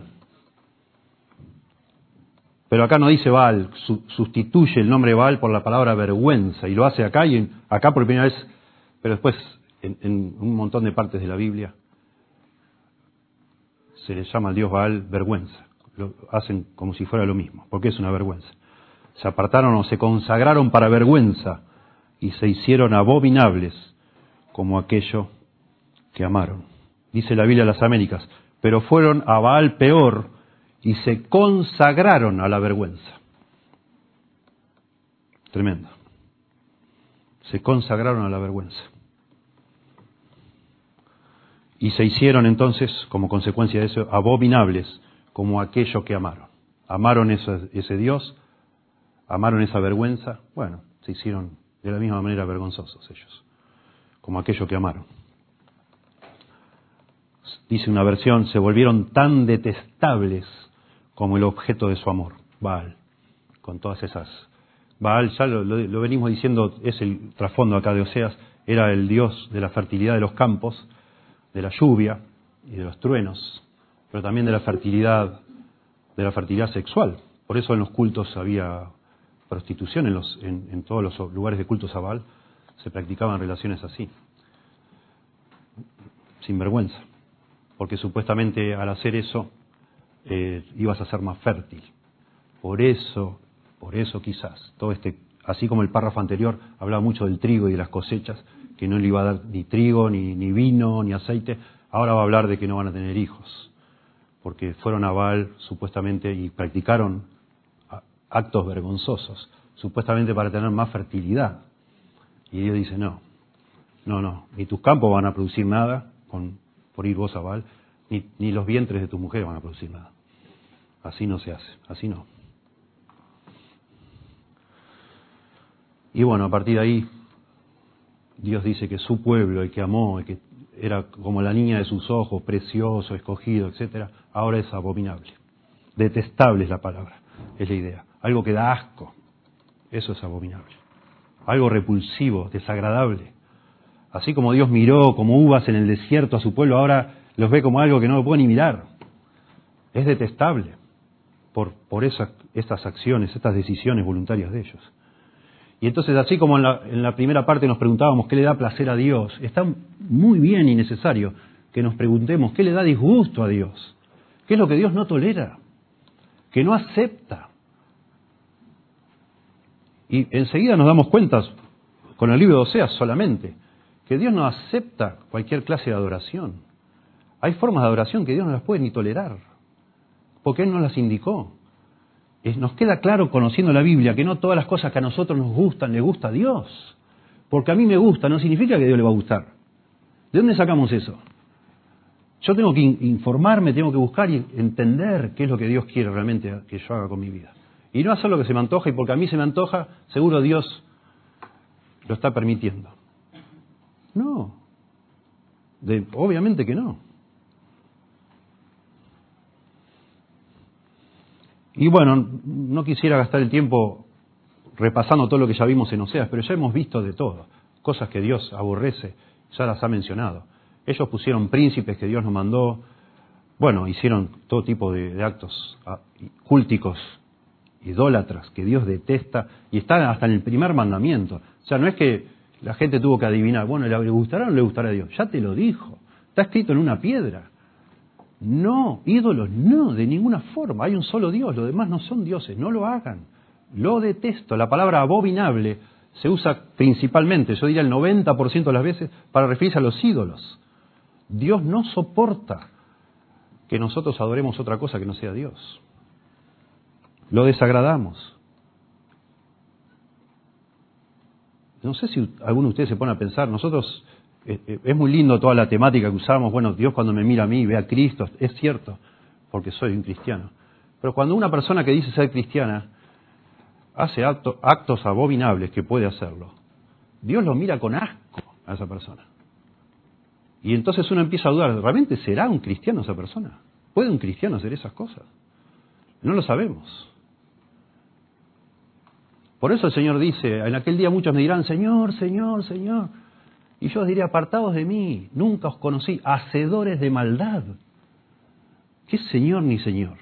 Pero acá no dice Baal, sustituye el nombre Baal por la palabra vergüenza, y lo hace acá y acá por primera vez, pero después en un montón de partes de la Biblia se le llama al Dios Baal vergüenza. Lo hacen como si fuera lo mismo, porque es una vergüenza. Se apartaron o se consagraron para vergüenza y se hicieron abominables como aquello que amaron. Dice la Biblia de las Américas, pero fueron a Baal peor y se consagraron a la vergüenza. Tremendo. Se consagraron a la vergüenza. Y se hicieron entonces, como consecuencia de eso, abominables como aquello que amaron. Amaron ese Dios, amaron esa vergüenza, bueno, se hicieron de la misma manera vergonzosos ellos, como aquello que amaron. Dice una versión, se volvieron tan detestables como el objeto de su amor, Baal, con todas esas. Baal, ya lo venimos diciendo, es el trasfondo acá de Oseas, era el dios de la fertilidad de los campos, de la lluvia, y de los truenos, pero también de la fertilidad sexual. Por eso en los cultos había prostitución, en todos los lugares de cultos a Baal se practicaban relaciones así, sin vergüenza, porque supuestamente al hacer eso ibas a ser más fértil. Por eso quizás, así como el párrafo anterior hablaba mucho del trigo y de las cosechas, que no le iba a dar ni trigo, ni vino, ni aceite, ahora va a hablar de que no van a tener hijos, porque fueron a Baal supuestamente y practicaron actos vergonzosos, supuestamente para tener más fertilidad. Y Dios dice, no, ni tus campos van a producir nada por ir vos a Baal, ni los vientres de tus mujeres van a producir nada. Así no se hace, así no. Y bueno, a partir de ahí, Dios dice que su pueblo, el que amó, el que era como la niña de sus ojos, precioso, escogido, etcétera, ahora es abominable. Detestable es la palabra, es la idea. Algo que da asco, eso es abominable. Algo repulsivo, desagradable. Así como Dios miró como uvas en el desierto a su pueblo, ahora los ve como algo que no lo puede ni mirar. Es detestable por estas acciones, estas decisiones voluntarias de ellos. Y entonces, así como en la primera parte nos preguntábamos qué le da placer a Dios, está muy bien y necesario que nos preguntemos qué le da disgusto a Dios, qué es lo que Dios no tolera, que no acepta. Y enseguida nos damos cuenta, con el libro de Oseas solamente, que Dios no acepta cualquier clase de adoración. Hay formas de adoración que Dios no las puede ni tolerar, porque Él no las indicó. Nos queda claro, conociendo la Biblia, que no todas las cosas que a nosotros nos gustan le gusta a Dios. Porque a mí me gusta, no significa que a Dios le va a gustar. ¿De dónde sacamos eso? Yo tengo que informarme, tengo que buscar y entender qué es lo que Dios quiere realmente que yo haga con mi vida. Y no hacer lo que se me antoja, y porque a mí se me antoja, seguro Dios lo está permitiendo. No. Obviamente que no. Y bueno, no quisiera gastar el tiempo repasando todo lo que ya vimos en Oseas, pero ya hemos visto de todo. Cosas que Dios aborrece, ya las ha mencionado. Ellos pusieron príncipes que Dios nos mandó, bueno, hicieron todo tipo de actos cúlticos, idólatras, que Dios detesta, y están hasta en el primer mandamiento. O sea, no es que la gente tuvo que adivinar, bueno, ¿le gustará o no le gustará a Dios? Ya te lo dijo, está escrito en una piedra. No, ídolos, no, de ninguna forma. Hay un solo Dios, los demás no son dioses, no lo hagan. Lo detesto. La palabra abominable se usa principalmente, yo diría el 90% de las veces, para referirse a los ídolos. Dios no soporta que nosotros adoremos otra cosa que no sea Dios. Lo desagradamos. No sé si alguno de ustedes se pone a pensar, nosotros... Es muy lindo toda la temática que usamos. Bueno, Dios cuando me mira a mí ve a Cristo, es cierto, porque soy un cristiano. Pero cuando una persona que dice ser cristiana hace actos abominables, que puede hacerlo, Dios lo mira con asco a esa persona. Y entonces uno empieza a dudar, ¿realmente será un cristiano esa persona? ¿Puede un cristiano hacer esas cosas? No lo sabemos. Por eso el Señor dice, en aquel día muchos me dirán, Señor, Señor, Señor. Y yo os diré, apartados de mí, nunca os conocí, hacedores de maldad. ¿Qué Señor ni Señor?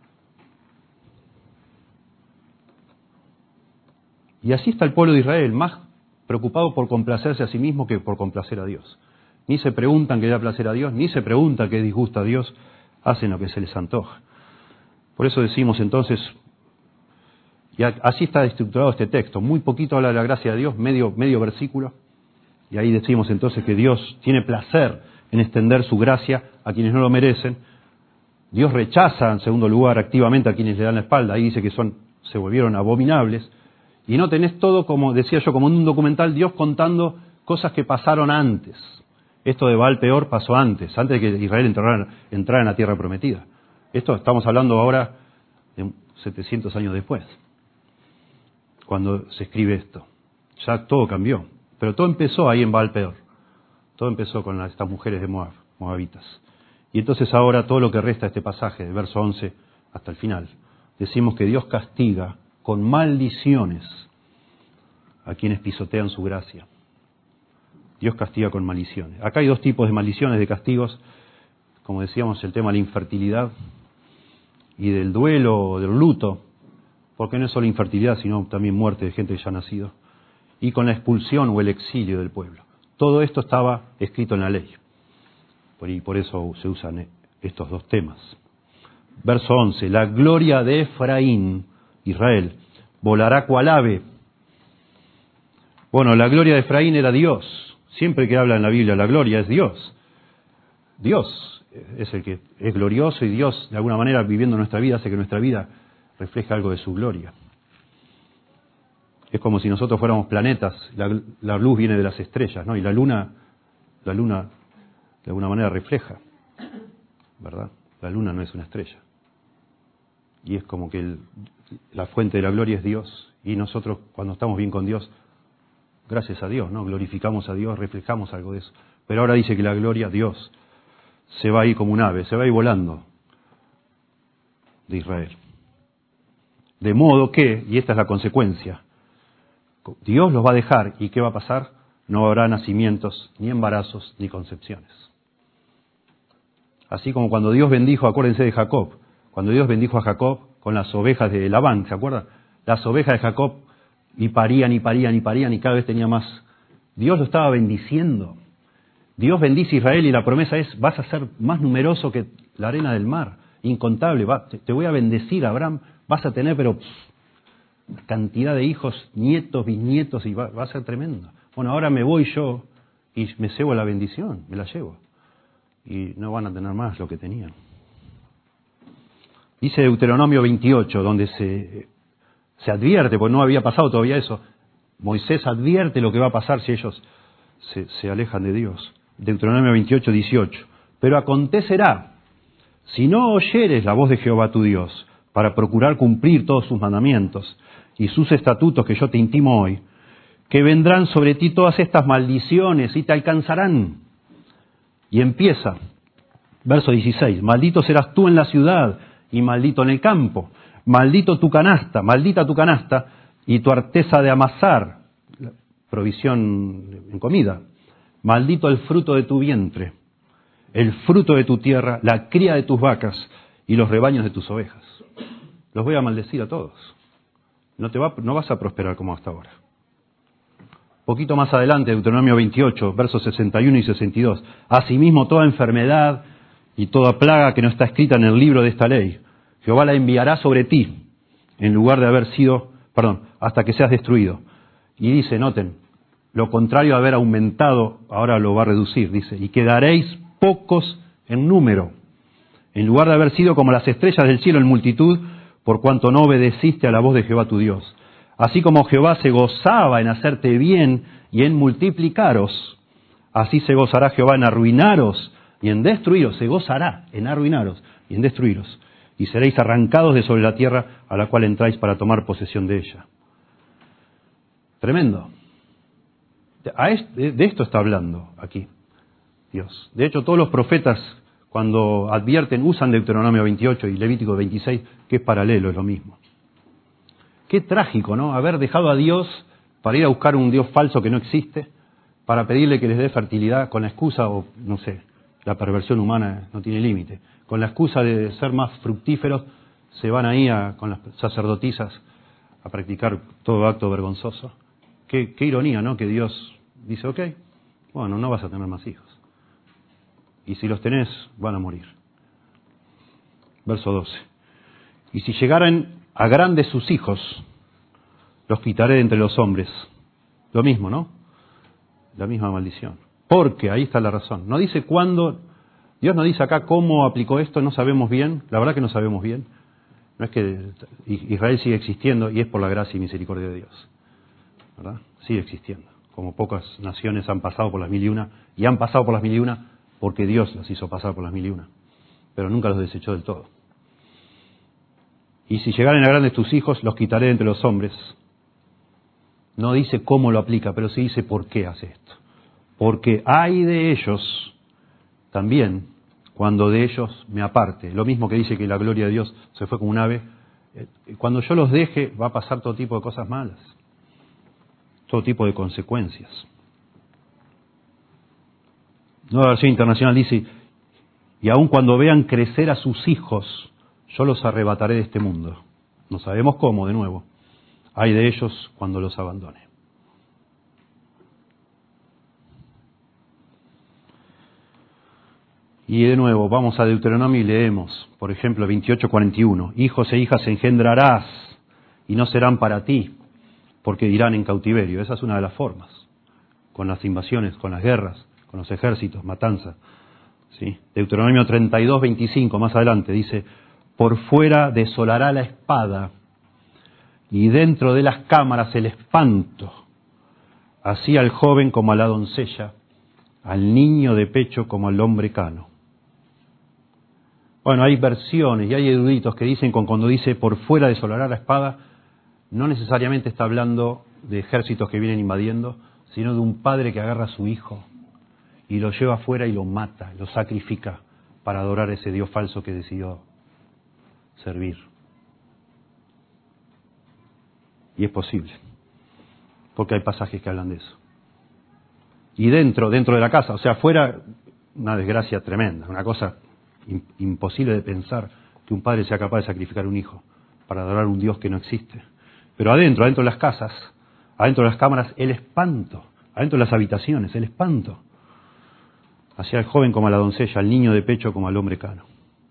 Y así está el pueblo de Israel, más preocupado por complacerse a sí mismo que por complacer a Dios. Ni se preguntan qué da placer a Dios, ni se preguntan qué disgusta a Dios, hacen lo que se les antoja. Por eso decimos entonces, y así está estructurado este texto, muy poquito habla de la gracia de Dios, medio versículo. Y ahí decimos entonces que Dios tiene placer en extender su gracia a quienes no lo merecen. Dios rechaza, en segundo lugar, activamente a quienes le dan la espalda. Ahí dice que se volvieron abominables. Y no tenés todo, como decía yo, como en un documental, Dios contando cosas que pasaron antes. Esto de Baal Peor pasó antes de que Israel entrara en la tierra prometida. Esto estamos hablando ahora de 700 años después, cuando se escribe esto. Ya todo cambió. Pero todo empezó ahí en Baal Peor. Todo empezó con estas mujeres de Moab, moabitas. Y entonces ahora todo lo que resta de este pasaje, del verso 11 hasta el final, decimos que Dios castiga con maldiciones a quienes pisotean su gracia. Dios castiga con maldiciones. Acá hay dos tipos de maldiciones, de castigos, como decíamos, el tema de la infertilidad y del duelo, del luto, porque no es solo infertilidad, sino también muerte de gente que ya ha nacido, y con la expulsión o el exilio del pueblo. Todo esto estaba escrito en la ley, y por eso se usan estos dos temas. Verso 11, la gloria de Efraín, Israel, volará cual ave. Bueno, la gloria de Efraín era Dios. Siempre que habla en la Biblia, la gloria es Dios. Dios es el que es glorioso y Dios, de alguna manera, viviendo nuestra vida, hace que nuestra vida refleje algo de su gloria. Es como si nosotros fuéramos planetas, la luz viene de las estrellas, ¿no? Y la luna, de alguna manera, refleja, ¿verdad? La luna no es una estrella. Y es como que la fuente de la gloria es Dios. Y nosotros, cuando estamos bien con Dios, gracias a Dios, ¿no? Glorificamos a Dios, reflejamos algo de eso. Pero ahora dice que la gloria, Dios, se va a ir como un ave, se va a ir volando de Israel. De modo que, y esta es la consecuencia, Dios los va a dejar, ¿y qué va a pasar? No habrá nacimientos, ni embarazos, ni concepciones. Así como cuando Dios bendijo, acuérdense de Jacob, cuando Dios bendijo a Jacob con las ovejas de Labán, ¿se acuerdan? Las ovejas de Jacob y parían y parían y parían y cada vez tenía más. Dios lo estaba bendiciendo. Dios bendice a Israel y la promesa es, vas a ser más numeroso que la arena del mar, incontable, te voy a bendecir, Abraham, vas a tener, pero cantidad de hijos, nietos, bisnietos, y va a ser tremendo. Bueno, ahora me voy yo y me cebo la bendición, me la llevo. Y no van a tener más lo que tenían. Dice Deuteronomio 28, donde se advierte, porque no había pasado todavía eso, Moisés advierte lo que va a pasar si ellos se alejan de Dios. Deuteronomio 28, 18. Pero acontecerá, si no oyeres la voz de Jehová tu Dios, para procurar cumplir todos sus mandamientos y sus estatutos que yo te intimo hoy, que vendrán sobre ti todas estas maldiciones y te alcanzarán. Y empieza, verso 16, maldito serás tú en la ciudad y maldito en el campo, maldita tu canasta y tu arteza de amasar, provisión en comida, maldito el fruto de tu vientre, el fruto de tu tierra, la cría de tus vacas y los rebaños de tus ovejas. Los voy a maldecir a todos. No vas a prosperar como hasta ahora. Poquito más adelante, Deuteronomio 28, versos 61 y 62. Asimismo, toda enfermedad y toda plaga que no está escrita en el libro de esta ley, Jehová la enviará sobre ti, en lugar de haber sido, hasta que seas destruido. Y dice, noten, lo contrario de haber aumentado, ahora lo va a reducir, dice, y quedaréis pocos en número, en lugar de haber sido como las estrellas del cielo en multitud, por cuanto no obedeciste a la voz de Jehová tu Dios. Así como Jehová se gozaba en hacerte bien y en multiplicaros, así se gozará Jehová en arruinaros y en destruiros. Se gozará en arruinaros y en destruiros. Y seréis arrancados de sobre la tierra a la cual entráis para tomar posesión de ella. Tremendo. De esto está hablando aquí Dios. De hecho, todos los profetas, cuando advierten, usan Deuteronomio 28 y Levítico 26, que es paralelo, es lo mismo. Qué trágico, ¿no? Haber dejado a Dios para ir a buscar un Dios falso que no existe, para pedirle que les dé fertilidad con la excusa, o no sé, la perversión humana no tiene límite. Con la excusa de ser más fructíferos, se van ahí con las sacerdotisas a practicar todo acto vergonzoso. Qué ironía, ¿no? Que Dios dice, ok, bueno, no vas a tener más hijos. Y si los tenés, van a morir. Verso 12. Y si llegaren a grandes sus hijos, los quitaré de entre los hombres. Lo mismo, ¿no? La misma maldición. Porque, ahí está la razón. No dice cuándo, Dios no dice acá cómo aplicó esto, no sabemos bien, la verdad que no sabemos bien. No es que Israel sigue existiendo y es por la gracia y misericordia de Dios. ¿Verdad? Sigue existiendo. Como pocas naciones han pasado por las 1001 y han pasado por las 1001 porque Dios las hizo pasar por las 1001. Pero nunca los desechó del todo. Y si llegaren a grandes tus hijos, los quitaré de entre los hombres. No dice cómo lo aplica, pero sí dice por qué hace esto. Porque hay de ellos también, cuando de ellos me aparte. Lo mismo que dice que la gloria de Dios se fue como un ave. Cuando yo los deje, va a pasar todo tipo de cosas malas. Todo tipo de consecuencias. Nueva Versión Internacional dice, Y aun cuando vean crecer a sus hijos, yo los arrebataré de este mundo. No sabemos cómo, de nuevo. Ay de ellos cuando los abandone. Y de nuevo, vamos a Deuteronomio y leemos, por ejemplo, 28:41. Hijos e hijas engendrarás y no serán para ti, porque irán en cautiverio. Esa es una de las formas. Con las invasiones, con las guerras, con los ejércitos, matanza. ¿Sí? Deuteronomio 32:25, más adelante, dice, por fuera desolará la espada y dentro de las cámaras el espanto, así al joven como a la doncella, al niño de pecho como al hombre cano. Bueno, hay versiones y hay eruditos que dicen que cuando dice por fuera desolará la espada, no necesariamente está hablando de ejércitos que vienen invadiendo, sino de un padre que agarra a su hijo y lo lleva afuera y lo mata, lo sacrifica para adorar a ese Dios falso que decidió servir. Y es posible, porque hay pasajes que hablan de eso. Y dentro de la casa, o sea, afuera, una desgracia tremenda, una cosa imposible de pensar que un padre sea capaz de sacrificar un hijo para adorar a un Dios que no existe. Pero adentro de las casas, adentro de las cámaras, el espanto, adentro de las habitaciones, el espanto. Hacia el joven como a la doncella, al niño de pecho como al hombre cano.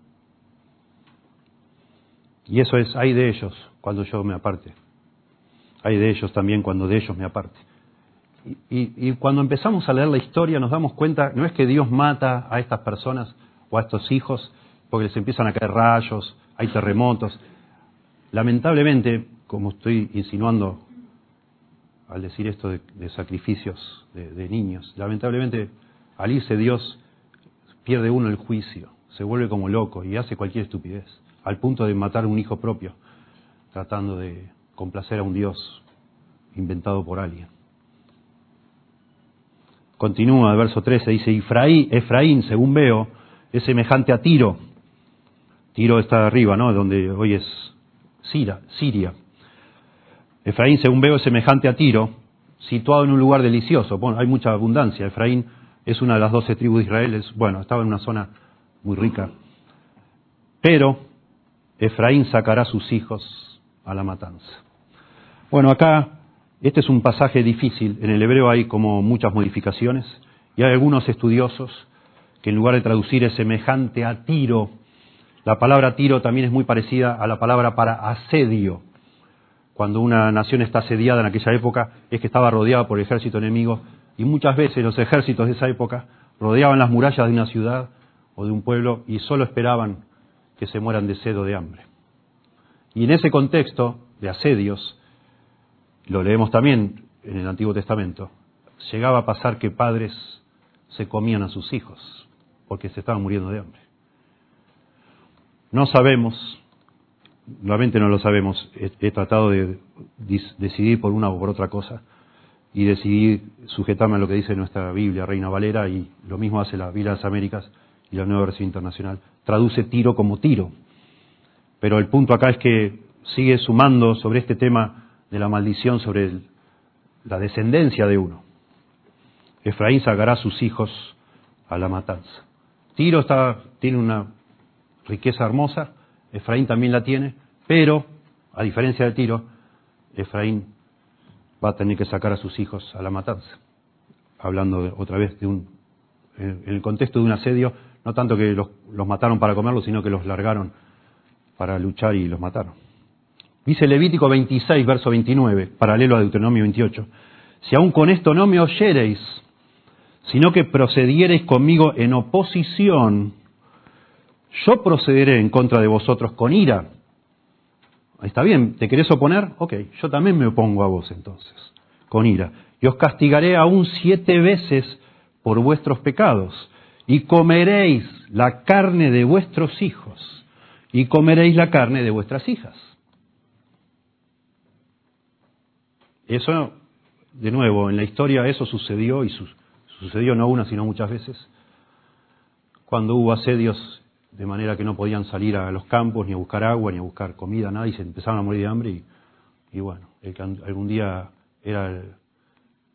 Y eso es, hay de ellos cuando yo me aparte. Hay de ellos también cuando de ellos me aparte. Y cuando empezamos a leer la historia nos damos cuenta, no es que Dios mata a estas personas o a estos hijos porque les empiezan a caer rayos, hay terremotos. Lamentablemente, como estoy insinuando al decir esto de sacrificios de niños, lamentablemente al irse Dios pierde uno el juicio, se vuelve como loco y hace cualquier estupidez, al punto de matar a un hijo propio, tratando de complacer a un Dios inventado por alguien. Continúa el verso 13, dice, Efraín, según veo, es semejante a Tiro. Tiro está arriba, ¿no? Donde hoy es Siria. Efraín, según veo, es semejante a Tiro, situado en un lugar delicioso. Bueno, hay mucha abundancia. Efraín es una de las 12 tribus de Israel. Estaba en una zona muy rica. Pero Efraín sacará a sus hijos a la matanza. Bueno, acá, este es un pasaje difícil. En el hebreo hay como muchas modificaciones. Y hay algunos estudiosos que en lugar de traducir es semejante a Tiro, la palabra Tiro también es muy parecida a la palabra para asedio. Cuando una nación está asediada en aquella época es que estaba rodeada por el ejército enemigo y muchas veces los ejércitos de esa época rodeaban las murallas de una ciudad o de un pueblo y solo esperaban que se mueran de sed o de hambre. Y en ese contexto de asedios, lo leemos también en el Antiguo Testamento, llegaba a pasar que padres se comían a sus hijos porque se estaban muriendo de hambre. No sabemos, nuevamente no lo sabemos, he tratado de decidir por una o por otra cosa y decidí sujetarme a lo que dice nuestra Biblia, Reina Valera, y lo mismo hace la Biblia de las Américas y la Nueva Versión Internacional. Traduce Tiro como Tiro. Pero el punto acá es que sigue sumando sobre este tema de la maldición sobre la descendencia de uno. Efraín sacará a sus hijos a la matanza. Tiro tiene una riqueza hermosa, Efraín también la tiene, pero, a diferencia de Tiro, Efraín va a tener que sacar a sus hijos a la matanza. Hablando otra vez en el contexto de un asedio, no tanto que los mataron para comerlos, sino que los largaron para luchar y los mataron. Dice Levítico 26, verso 29, paralelo a Deuteronomio 28, si aún con esto no me oyereis, sino que procediereis conmigo en oposición, yo procederé en contra de vosotros con ira. Está bien, ¿te querés oponer? Ok, yo también me opongo a vos entonces, con ira. Y os castigaré aún 7 veces por vuestros pecados, y comeréis la carne de vuestros hijos, y comeréis la carne de vuestras hijas. Eso, de nuevo, en la historia eso sucedió, y sucedió no una, sino muchas veces, cuando hubo asedios de manera que no podían salir a los campos, ni a buscar agua, ni a buscar comida, nada, y se empezaban a morir de hambre, y bueno, el que algún día era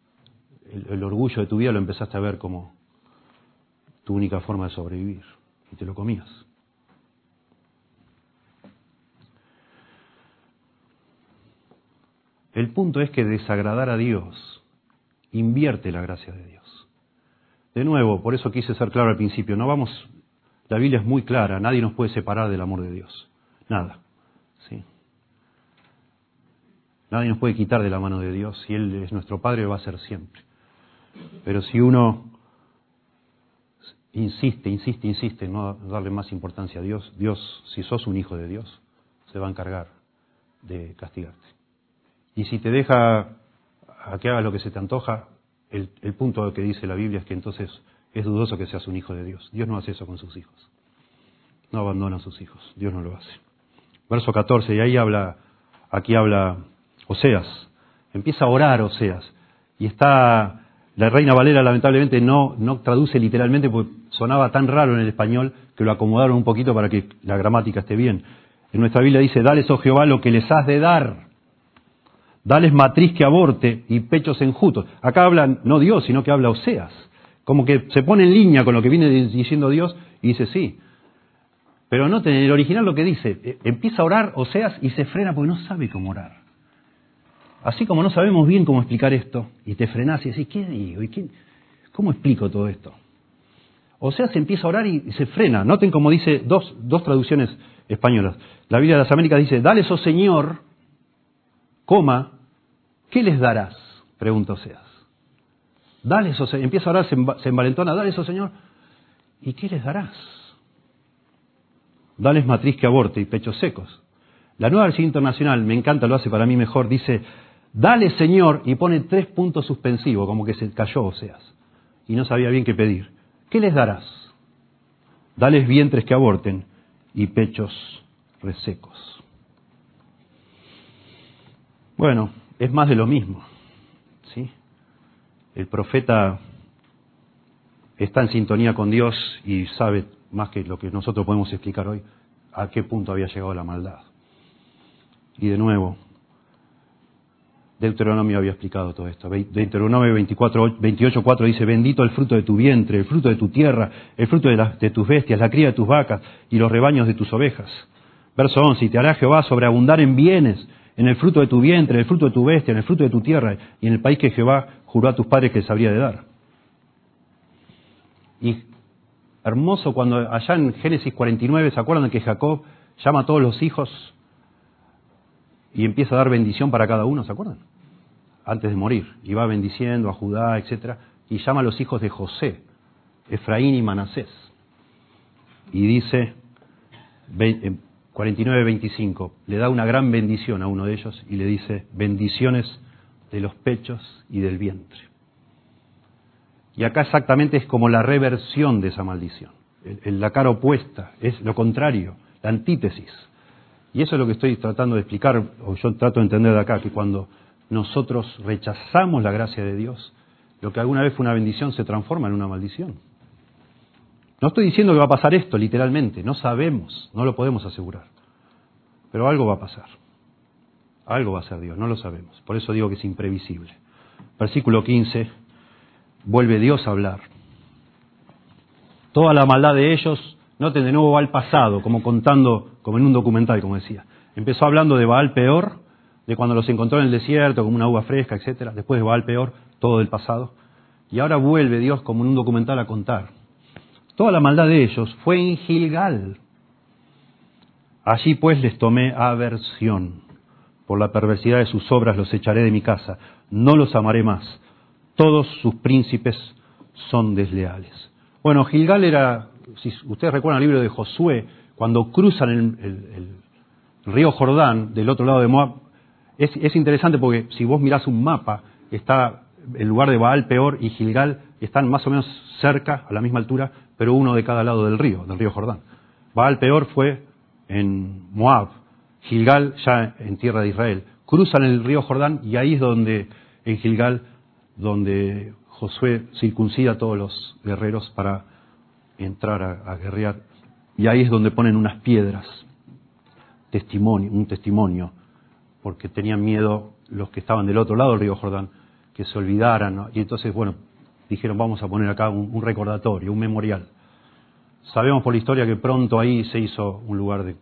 el orgullo de tu vida lo empezaste a ver como tu única forma de sobrevivir. y te lo comías. El punto es que desagradar a Dios invierte la gracia de Dios. De nuevo, por eso quise ser claro al principio, la Biblia es muy clara, nadie nos puede separar del amor de Dios. Nada. ¿Sí? Nadie nos puede quitar de la mano de Dios. Si Él es nuestro Padre, va a ser siempre. Pero si uno insiste en no darle más importancia a Dios, Dios, si sos un hijo de Dios, se va a encargar de castigarte. Y si te deja a que hagas lo que se te antoja, el punto que dice la Biblia es que entonces es dudoso que seas un hijo de Dios. Dios no hace eso con sus hijos. No abandona a sus hijos. Dios no lo hace. Verso 14, y ahí aquí habla Oseas. Empieza a orar Oseas. Y la Reina Valera lamentablemente no traduce literalmente porque sonaba tan raro en el español que lo acomodaron un poquito para que la gramática esté bien. En nuestra Biblia dice, dales, oh Jehová, lo que les has de dar. Dales matriz que aborte y pechos enjutos. Acá habla no Dios, sino que habla Oseas. Como que se pone en línea con lo que viene diciendo Dios y dice sí. Pero noten, en el original lo que dice, empieza a orar Oseas y se frena porque no sabe cómo orar. Así como no sabemos bien cómo explicar esto, y te frenás y decís, ¿qué digo? ¿Cómo explico todo esto? Oseas empieza a orar y se frena. Noten como dice dos traducciones españolas. La Biblia de las Américas dice, dales, oh Señor, ¿qué les darás? Pregunta Oseas. Dales, oh Señor. Empieza a orar, se envalentona, dales, oh Señor. ¿Y qué les darás? Dales matriz que aborte y pechos secos. La Nueva Versión Internacional, me encanta, lo hace para mí mejor, dice, dale Señor, y pone 3 puntos suspensivos, como que se cayó Oseas, y no sabía bien qué pedir. ¿Qué les darás? Dales vientres que aborten y pechos resecos. Bueno, es más de lo mismo, ¿sí? El profeta está en sintonía con Dios y sabe más que lo que nosotros podemos explicar hoy, a qué punto había llegado la maldad. Y de nuevo, Deuteronomio había explicado todo esto. Deuteronomio 28:4 dice, bendito el fruto de tu vientre, el fruto de tu tierra, el fruto de tus bestias, la cría de tus vacas y los rebaños de tus ovejas. Verso 11, y te hará Jehová sobreabundar en bienes, en el fruto de tu vientre, en el fruto de tu bestia, en el fruto de tu tierra y en el país que Jehová juró a tus padres que les habría de dar. Y hermoso cuando allá en Génesis 49, ¿se acuerdan de que Jacob llama a todos los hijos y empieza a dar bendición para cada uno? ¿Se acuerdan? Antes de morir. Y va bendiciendo a Judá, etcétera, y llama a los hijos de José, Efraín y Manasés. Y dice, 49:25, le da una gran bendición a uno de ellos y le dice, bendiciones de los pechos y del vientre. Y acá exactamente es como la reversión de esa maldición. La cara opuesta, es lo contrario, la antítesis. Y eso es lo que estoy tratando de explicar, o yo trato de entender de acá, que cuando nosotros rechazamos la gracia de Dios, lo que alguna vez fue una bendición se transforma en una maldición. No estoy diciendo que va a pasar esto, literalmente, no sabemos, no lo podemos asegurar. Pero algo va a pasar. Algo va a hacer Dios, no lo sabemos. Por eso digo que es imprevisible. Versículo 15, vuelve Dios a hablar. Toda la maldad de ellos, noten, de nuevo va al pasado, como contando, como en un documental, como decía. Empezó hablando de Baal Peor, de cuando los encontró en el desierto, como una uva fresca, etcétera. Después de Baal Peor, todo del pasado. Y ahora vuelve Dios como en un documental a contar. Toda la maldad de ellos fue en Gilgal. Allí pues les tomé aversión. Por la perversidad de sus obras los echaré de mi casa. No los amaré más. Todos sus príncipes son desleales. Bueno, Gilgal era, si ustedes recuerdan el libro de Josué, cuando cruzan el río Jordán del otro lado de Moab, es interesante porque si vos mirás un mapa, está el lugar de Baal Peor y Gilgal, están más o menos cerca, a la misma altura, pero uno de cada lado del río Jordán. Baal Peor fue en Moab, Gilgal ya en tierra de Israel. Cruzan el río Jordán y ahí es donde, en Gilgal, donde Josué circuncida a todos los guerreros para entrar a guerrear. Y ahí es donde ponen unas piedras, un testimonio, porque tenían miedo los que estaban del otro lado del río Jordán, que se olvidaran, ¿no? Y entonces, bueno, dijeron, vamos a poner acá un recordatorio, un memorial. Sabemos por la historia que pronto ahí se hizo un lugar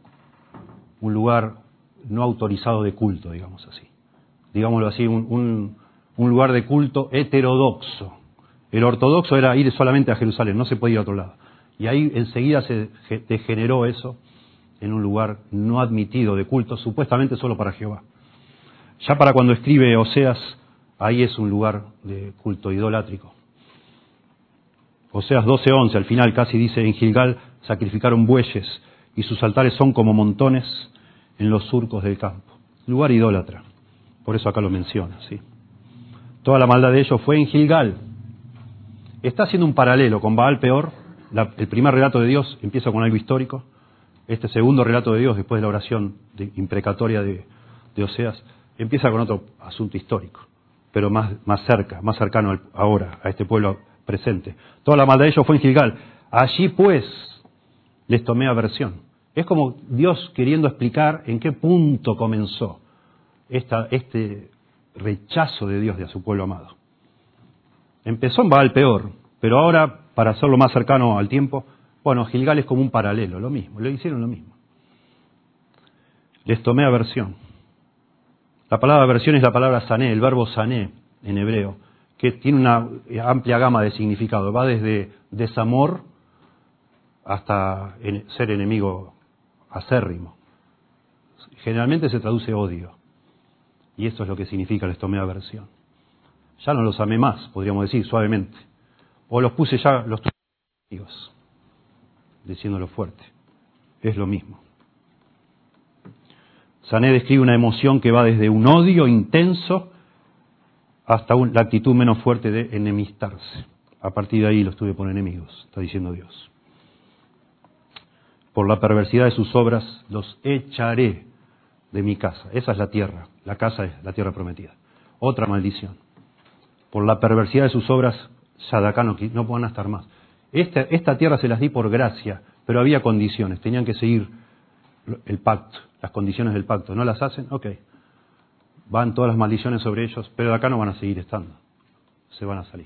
no autorizado de culto, digamos así. Digámoslo así, un lugar de culto heterodoxo. El ortodoxo era ir solamente a Jerusalén, no se podía ir a otro lado. Y ahí enseguida se degeneró eso en un lugar no admitido de culto, supuestamente solo para Jehová. Ya para cuando escribe Oseas, ahí es un lugar de culto idolátrico. Oseas 12:11, al final casi dice, en Gilgal sacrificaron bueyes y sus altares son como montones en los surcos del campo. Lugar idólatra, por eso acá lo menciona, ¿sí? Toda la maldad de ellos fue en Gilgal. Está haciendo un paralelo con Baal Peor. El primer relato de Dios empieza con algo histórico. Este segundo relato de Dios, después de la oración imprecatoria de Oseas, empieza con otro asunto histórico, pero más cercano ahora, a este pueblo presente. Toda la maldad de ellos fue en Gilgal. Allí pues les tomé aversión. Es como Dios queriendo explicar en qué punto comenzó este rechazo de Dios de a su pueblo amado. Empezó en Baal Peor, pero ahora, para hacerlo más cercano al tiempo, bueno, Gilgal es como un paralelo, lo mismo, le hicieron lo mismo. Les tomé aversión. La palabra aversión es la palabra sané, el verbo sané en hebreo, que tiene una amplia gama de significado. Va desde desamor hasta ser enemigo acérrimo. Generalmente se traduce odio. Y esto es lo que significa les tomé aversión. Ya no los amé más, podríamos decir, suavemente. O los puse ya, los tuve amigos, diciéndolo fuerte. Es lo mismo. Sané describe una emoción que va desde un odio intenso hasta la actitud menos fuerte de enemistarse. A partir de ahí los tuve por enemigos, está diciendo Dios. Por la perversidad de sus obras los echaré de mi casa. Esa es la tierra, la casa es la tierra prometida. Otra maldición. Por la perversidad de sus obras, ya de acá no van a estar más. Esta tierra se las di por gracia, pero había condiciones, tenían que seguir el pacto, las condiciones del pacto. ¿No las hacen? Ok. Van todas las maldiciones sobre ellos, pero de acá no van a seguir estando. Se van a salir.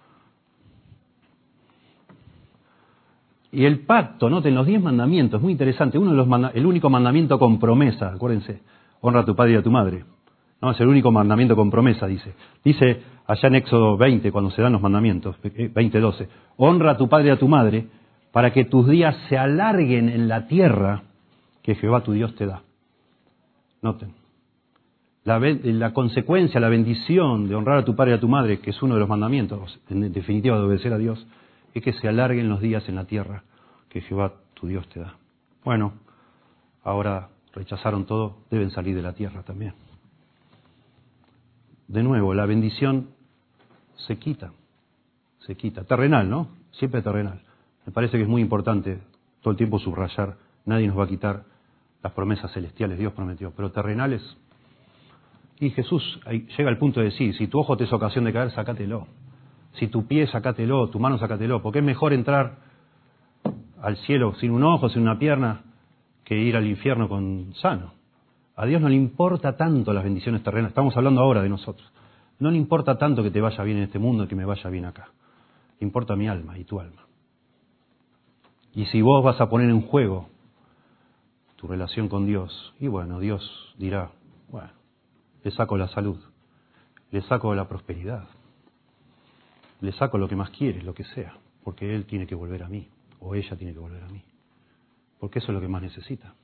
Y el pacto, noten los 10 mandamientos, muy interesante. El único mandamiento con promesa, acuérdense, honra a tu padre y a tu madre. No, es el único mandamiento con promesa, dice. Dice allá en Éxodo 20, cuando se dan los mandamientos, 20:12, honra a tu padre y a tu madre para que tus días se alarguen en la tierra que Jehová tu Dios te da. Noten. La consecuencia, la bendición de honrar a tu padre y a tu madre, que es uno de los mandamientos, en definitiva de obedecer a Dios, es que se alarguen los días en la tierra que Jehová tu Dios te da. Bueno, ahora rechazaron todo, deben salir de la tierra también. De nuevo, la bendición se quita. Terrenal, ¿no? Siempre terrenal. Me parece que es muy importante todo el tiempo subrayar, nadie nos va a quitar las promesas celestiales, Dios prometió, pero terrenales. Y Jesús llega al punto de decir, si tu ojo te es ocasión de caer, sácatelo. Si tu pie, sácatelo, tu mano, sácatelo. Porque es mejor entrar al cielo sin un ojo, sin una pierna, que ir al infierno con sano. A Dios no le importa tanto las bendiciones terrenas. Estamos hablando ahora de nosotros. No le importa tanto que te vaya bien en este mundo y que me vaya bien acá. Le importa mi alma y tu alma. Y si vos vas a poner en juego tu relación con Dios, y bueno, Dios dirá, bueno, le saco la salud, le saco la prosperidad, le saco lo que más quiere, lo que sea, porque él tiene que volver a mí, o ella tiene que volver a mí, porque eso es lo que más necesita.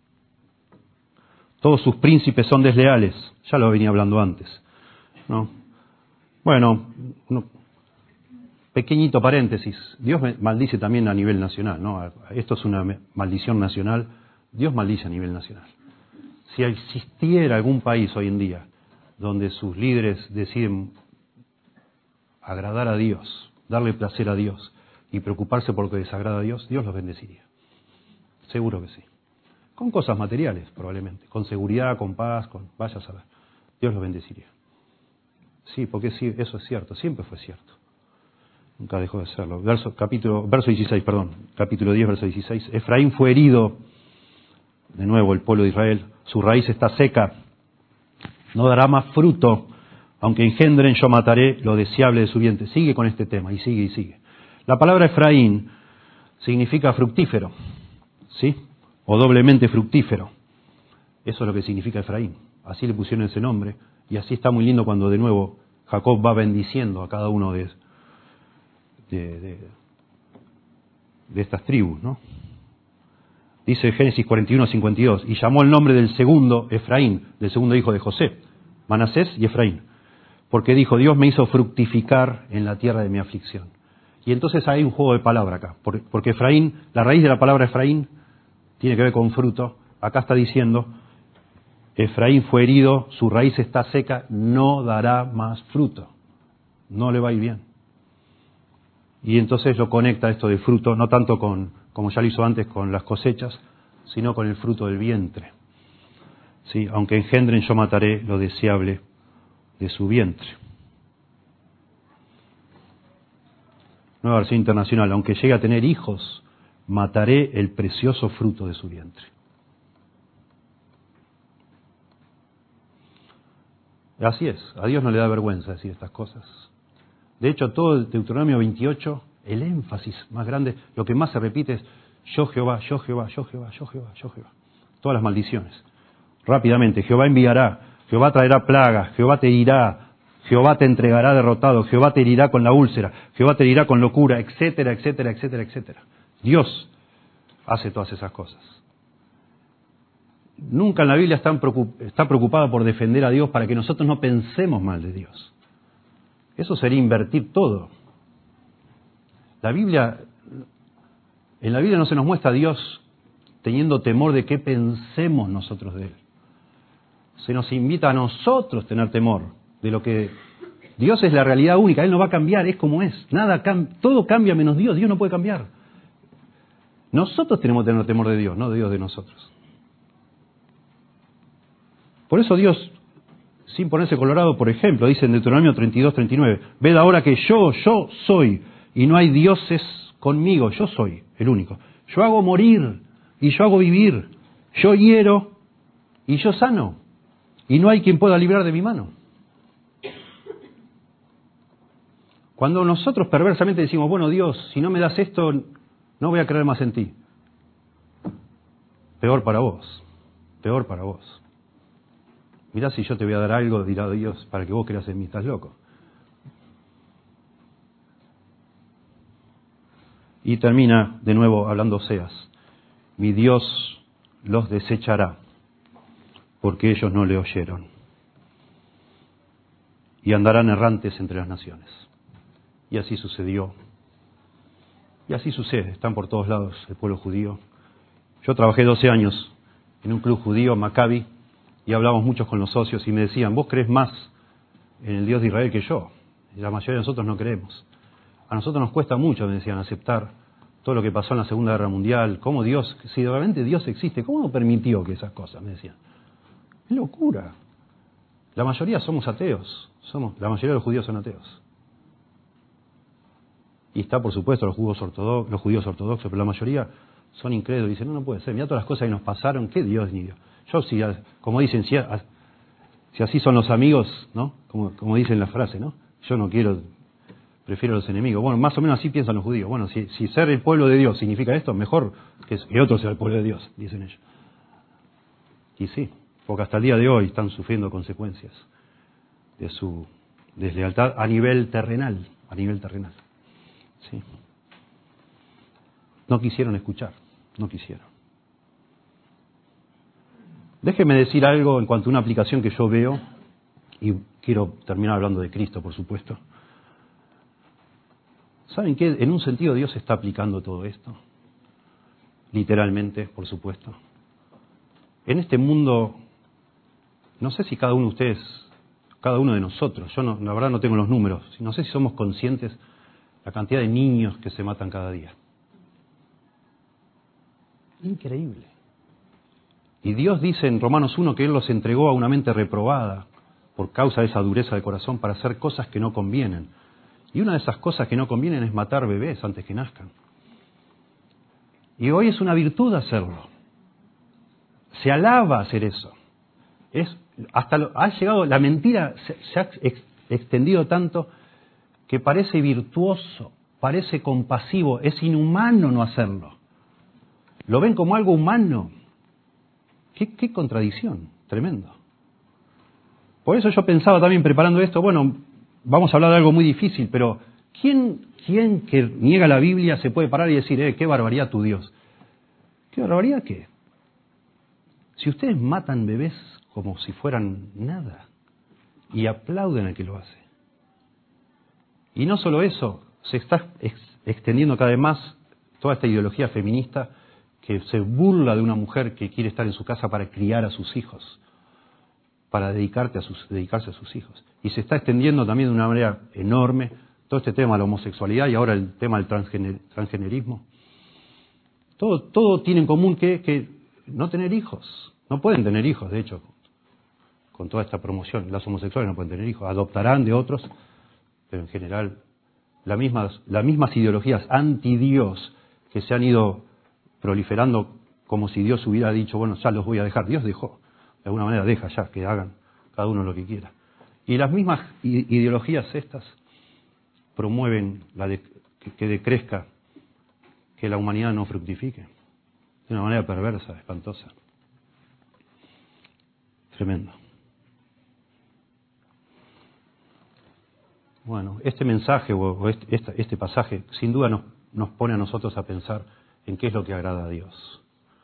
Todos sus príncipes son desleales, ya lo venía hablando antes, ¿no? Bueno, pequeñito paréntesis, Dios maldice también a nivel nacional, ¿no? Esto es una maldición nacional, Dios maldice a nivel nacional. Si existiera algún país hoy en día donde sus líderes deciden agradar a Dios, darle placer a Dios y preocuparse por lo que desagrada a Dios, Dios los bendeciría. Seguro que sí. Con cosas materiales, probablemente. Con seguridad, con paz, vaya a saber. Dios los bendeciría. Sí, porque sí, eso es cierto, siempre fue cierto. Nunca dejó de serlo. Capítulo 10, verso 16. Efraín fue herido, de nuevo el pueblo de Israel, su raíz está seca, no dará más fruto, aunque engendren yo mataré lo deseable de su vientre. Sigue con este tema, y sigue. La palabra Efraín significa fructífero, ¿sí? O doblemente fructífero. Eso es lo que significa Efraín. Así le pusieron ese nombre. Y así está muy lindo cuando de nuevo Jacob va bendiciendo a cada uno de estas tribus, ¿no? Dice Génesis 41:52, y llamó el nombre del segundo Efraín, del segundo hijo de José, Manasés y Efraín, porque dijo, Dios me hizo fructificar en la tierra de mi aflicción. Y entonces hay un juego de palabra acá, porque Efraín, la raíz de la palabra Efraín tiene que ver con fruto. Acá está diciendo, Efraín fue herido, su raíz está seca, no dará más fruto, no le va a ir bien. Y entonces lo conecta esto de fruto, no tanto como ya lo hizo antes con las cosechas, sino con el fruto del vientre. ¿Sí? Aunque engendren, yo mataré lo deseable de su vientre. Nueva versión internacional, aunque llegue a tener hijos, mataré el precioso fruto de su vientre. Así es, a Dios no le da vergüenza decir estas cosas. De hecho, todo el Deuteronomio 28, el énfasis más grande, lo que más se repite es yo Jehová, yo Jehová, yo Jehová, yo Jehová, yo Jehová. Todas las maldiciones. Rápidamente, Jehová enviará, Jehová traerá plagas, Jehová te herirá, Jehová te entregará derrotado, Jehová te herirá con la úlcera, Jehová te herirá con locura, etcétera, etcétera, etcétera, etcétera. Dios hace todas esas cosas. Nunca en la Biblia está preocupada por defender a Dios para que nosotros no pensemos mal de Dios. Eso sería invertir todo. En la Biblia no se nos muestra a Dios teniendo temor de qué pensemos nosotros de Él. Se nos invita a nosotros tener temor de lo que Dios es la realidad única. Él no va a cambiar, es como es. Todo cambia menos Dios. Dios no puede cambiar. Nosotros tenemos que tener temor de Dios, no de Dios de nosotros. Por eso Dios, sin ponerse colorado, por ejemplo, dice en Deuteronomio 32:39, ved ahora que yo soy, y no hay dioses conmigo, yo soy el único. Yo hago morir, y yo hago vivir, yo hiero, y yo sano, y no hay quien pueda librar de mi mano. Cuando nosotros perversamente decimos, bueno Dios, si no me das esto, no voy a creer más en ti. Peor para vos, peor para vos. Mirá, si yo te voy a dar algo, dirá Dios, para que vos creas en mí, estás loco. Y termina de nuevo hablando Oseas. Mi Dios los desechará, porque ellos no le oyeron. Y andarán errantes entre las naciones. Y así sucedió. Y así sucede, están por todos lados el pueblo judío. Yo trabajé 12 años en un club judío, Maccabi, y hablamos muchos con los socios y me decían, vos crees más en el Dios de Israel que yo. Y la mayoría de nosotros no creemos. A nosotros nos cuesta mucho, me decían, aceptar todo lo que pasó en la Segunda Guerra Mundial. ¿Cómo Dios, si realmente Dios existe, cómo permitió que esas cosas? Me decían. Es locura. La mayoría somos ateos. La mayoría de los judíos son ateos. Y está, por supuesto, los judíos ortodoxos, pero la mayoría son incrédulos. Dicen, no puede ser. Mira todas las cosas que nos pasaron. ¿Qué Dios ni Dios? Yo, como dicen, si así son los amigos, ¿no? Como dicen la frase, ¿no? Yo no quiero, prefiero a los enemigos. Bueno, más o menos así piensan los judíos. Bueno, si ser el pueblo de Dios significa esto, mejor que otro sea el pueblo de Dios, dicen ellos. Y sí, porque hasta el día de hoy están sufriendo consecuencias de su deslealtad a nivel terrenal. Sí. No quisieron escuchar, no quisieron. Déjeme decir algo en cuanto a una aplicación que yo veo, y quiero terminar hablando de Cristo, por supuesto. ¿Saben qué? En un sentido Dios está aplicando todo esto. Literalmente, por supuesto. En este mundo, no sé si cada uno de ustedes, cada uno de nosotros, yo no, la verdad no tengo los números, no sé si somos conscientes la cantidad de niños que se matan cada día. Increíble. Y Dios dice en Romanos 1 que Él los entregó a una mente reprobada por causa de esa dureza de corazón para hacer cosas que no convienen. Y una de esas cosas que no convienen es matar bebés antes que nazcan. Y hoy es una virtud hacerlo. Se alaba hacer eso. Ha llegado, la mentira se ha extendido tanto que parece virtuoso parece compasivo, es inhumano no hacerlo. Lo ven como algo humano. Qué contradicción, tremendo. Por eso yo pensaba también preparando esto, bueno, vamos a hablar de algo muy difícil, pero ¿quién que niega la Biblia se puede parar y decir, qué barbaridad tu Dios? ¿Qué barbaridad qué? Si ustedes matan bebés como si fueran nada y aplauden al que lo hace. Y no solo eso, se está extendiendo cada vez más toda esta ideología feminista que se burla de una mujer que quiere estar en su casa para criar a sus hijos, para dedicarse a sus hijos. Y se está extendiendo también de una manera enorme todo este tema de la homosexualidad y ahora el tema del transgenerismo. Todo tiene en común que no tener hijos. No pueden tener hijos, de hecho, con toda esta promoción. Las homosexuales no pueden tener hijos, adoptarán de otros, pero en general las mismas ideologías anti-Dios que se han ido proliferando como si Dios hubiera dicho, bueno, ya los voy a dejar. Dios dejó, de alguna manera deja ya, que hagan cada uno lo que quiera. Y las mismas ideologías estas promueven que decrezca, que la humanidad no fructifique, de una manera perversa, espantosa. Tremendo. Bueno, este mensaje o este pasaje sin duda nos pone a nosotros a pensar en qué es lo que agrada a Dios.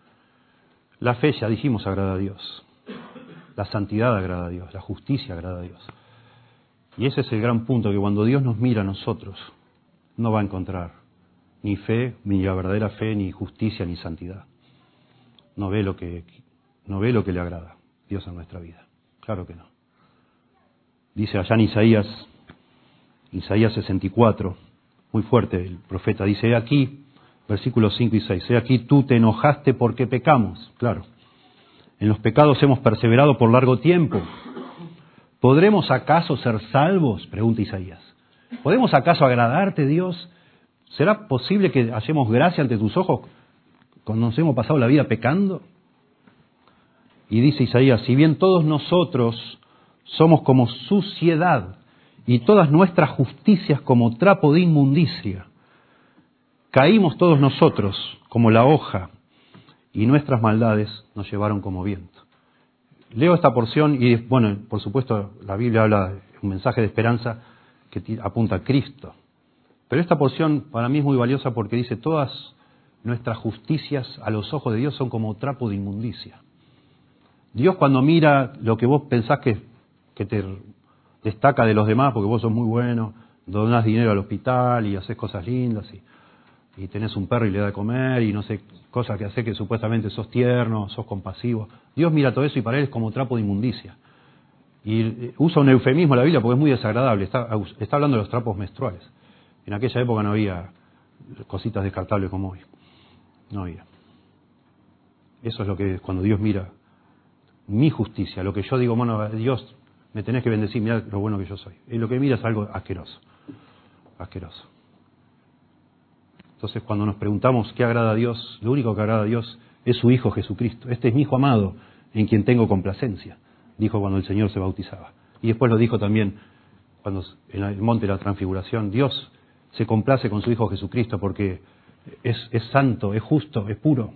La fe, ya dijimos, agrada a Dios. La santidad agrada a Dios. La justicia agrada a Dios. Y ese es el gran punto, que cuando Dios nos mira a nosotros, no va a encontrar ni fe, ni la verdadera fe, ni justicia, ni santidad. No ve lo que le agrada Dios en nuestra vida. Claro que no. Dice allá en Isaías 64, muy fuerte el profeta, dice, he aquí, versículos 5 y 6, he aquí tú te enojaste porque pecamos. Claro, en los pecados hemos perseverado por largo tiempo. ¿Podremos acaso ser salvos? Pregunta Isaías. ¿Podemos acaso agradarte, Dios? ¿Será posible que hallemos gracia ante tus ojos cuando nos hemos pasado la vida pecando? Y dice Isaías, si bien todos nosotros somos como suciedad y todas nuestras justicias como trapo de inmundicia, caímos todos nosotros como la hoja y nuestras maldades nos llevaron como viento. Leo esta porción y, bueno, por supuesto la Biblia habla de un mensaje de esperanza que apunta a Cristo. Pero esta porción para mí es muy valiosa porque dice, todas nuestras justicias a los ojos de Dios son como trapo de inmundicia. Dios cuando mira lo que vos pensás que te destaca de los demás, porque vos sos muy bueno, donás dinero al hospital y haces cosas lindas y tenés un perro y le da de comer y no sé, cosas que haces que supuestamente sos tierno, sos compasivo. Dios mira todo eso y para él es como trapo de inmundicia. Y usa un eufemismo la Biblia porque es muy desagradable, está hablando de los trapos menstruales. En aquella época no había cositas descartables como hoy. No había. Eso es lo que es cuando Dios mira mi justicia, lo que yo digo, bueno, Dios, me tenés que bendecir, mirá lo bueno que yo soy. Y lo que mira es algo asqueroso. Asqueroso. Entonces, cuando nos preguntamos qué agrada a Dios, lo único que agrada a Dios es su Hijo Jesucristo. Este es mi Hijo amado, en quien tengo complacencia, dijo cuando el Señor se bautizaba. Y después lo dijo también cuando en el monte de la transfiguración. Dios se complace con su Hijo Jesucristo porque es santo, es justo, es puro.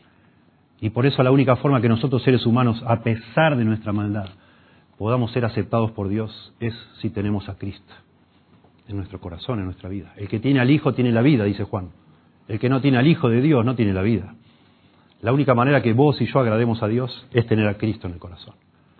Y por eso la única forma que nosotros seres humanos, a pesar de nuestra maldad, podamos ser aceptados por Dios es si tenemos a Cristo en nuestro corazón, en nuestra vida. El que tiene al Hijo tiene la vida, dice Juan. El que no tiene al Hijo de Dios no tiene la vida. La única manera que vos y yo agrademos a Dios es tener a Cristo en el corazón.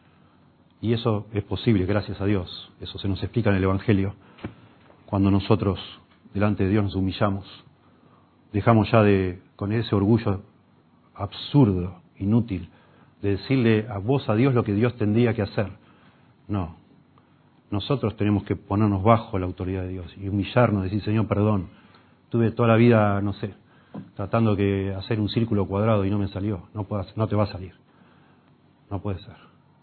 Y eso es posible, gracias a Dios. Eso se nos explica en el Evangelio. Cuando nosotros delante de Dios nos humillamos, dejamos ya con ese orgullo absurdo, inútil, de decirle a vos, a Dios, lo que Dios tendría que hacer. No. Nosotros tenemos que ponernos bajo la autoridad de Dios y humillarnos, decir, Señor, perdón. Tuve toda la vida, no sé, tratando de hacer un círculo cuadrado y no me salió. No te va a salir. No puede ser.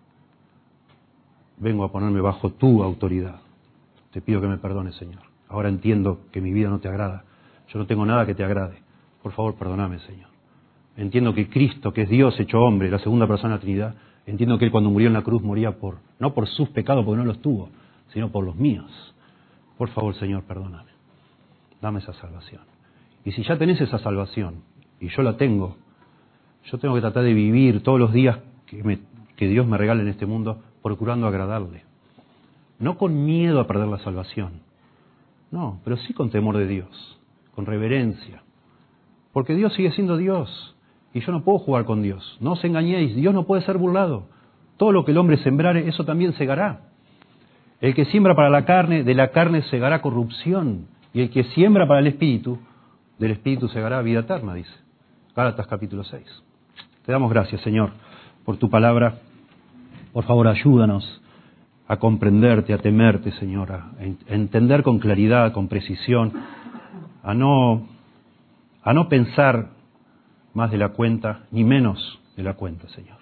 Vengo a ponerme bajo tu autoridad. Te pido que me perdones, Señor. Ahora entiendo que mi vida no te agrada. Yo no tengo nada que te agrade. Por favor, perdóname, Señor. Entiendo que Cristo, que es Dios hecho hombre, la segunda persona de la Trinidad, entiendo que Él cuando murió en la cruz moría no por sus pecados, porque no los tuvo, sino por los míos. Por favor, Señor, perdóname. dame esa salvación. Y si ya tenés esa salvación, y yo la tengo, yo tengo que tratar de vivir todos los días que Dios me regale en este mundo, procurando agradarle. No con miedo a perder la salvación, no, pero sí con temor de Dios, con reverencia. Porque Dios sigue siendo Dios, y yo no puedo jugar con Dios. No os engañéis, Dios no puede ser burlado. Todo lo que el hombre sembrare, eso también segará. El que siembra para la carne, de la carne segará corrupción. Y el que siembra para el Espíritu, del Espíritu segará vida eterna, dice. Gálatas capítulo 6. Te damos gracias, Señor, por tu palabra. Por favor, ayúdanos a comprenderte, a temerte, Señor, a entender con claridad, con precisión, a no pensar más de la cuenta, ni menos de la cuenta, Señor.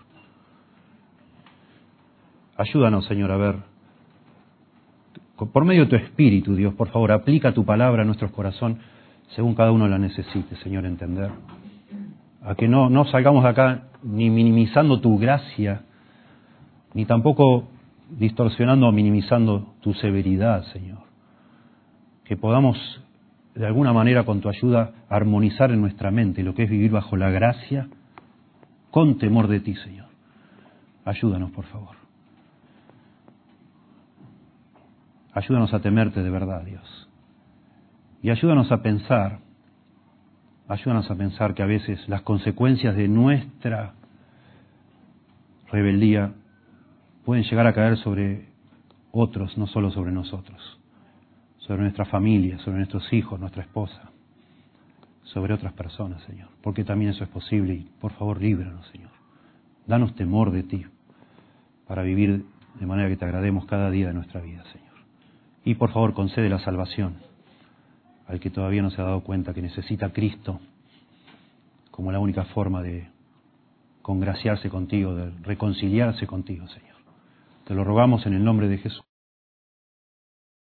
Ayúdanos, Señor, a ver, por medio de tu Espíritu, Dios, por favor, aplica tu palabra a nuestros corazones según cada uno la necesite, Señor, entender. A que no salgamos de acá ni minimizando tu gracia, ni tampoco distorsionando o minimizando tu severidad, Señor. Que podamos, de alguna manera, con tu ayuda, armonizar en nuestra mente lo que es vivir bajo la gracia, con temor de ti, Señor. Ayúdanos, por favor. Ayúdanos a temerte de verdad, Dios. Y ayúdanos a pensar que a veces las consecuencias de nuestra rebeldía pueden llegar a caer sobre otros, no solo sobre nosotros, sobre nuestra familia, sobre nuestros hijos, nuestra esposa, sobre otras personas, Señor, porque también eso es posible y por favor líbranos, Señor. Danos temor de ti para vivir de manera que te agrademos cada día de nuestra vida, Señor. Y por favor concede la salvación al que todavía no se ha dado cuenta que necesita a Cristo como la única forma de congraciarse contigo, de reconciliarse contigo, Señor. Te lo rogamos en el nombre de Jesús.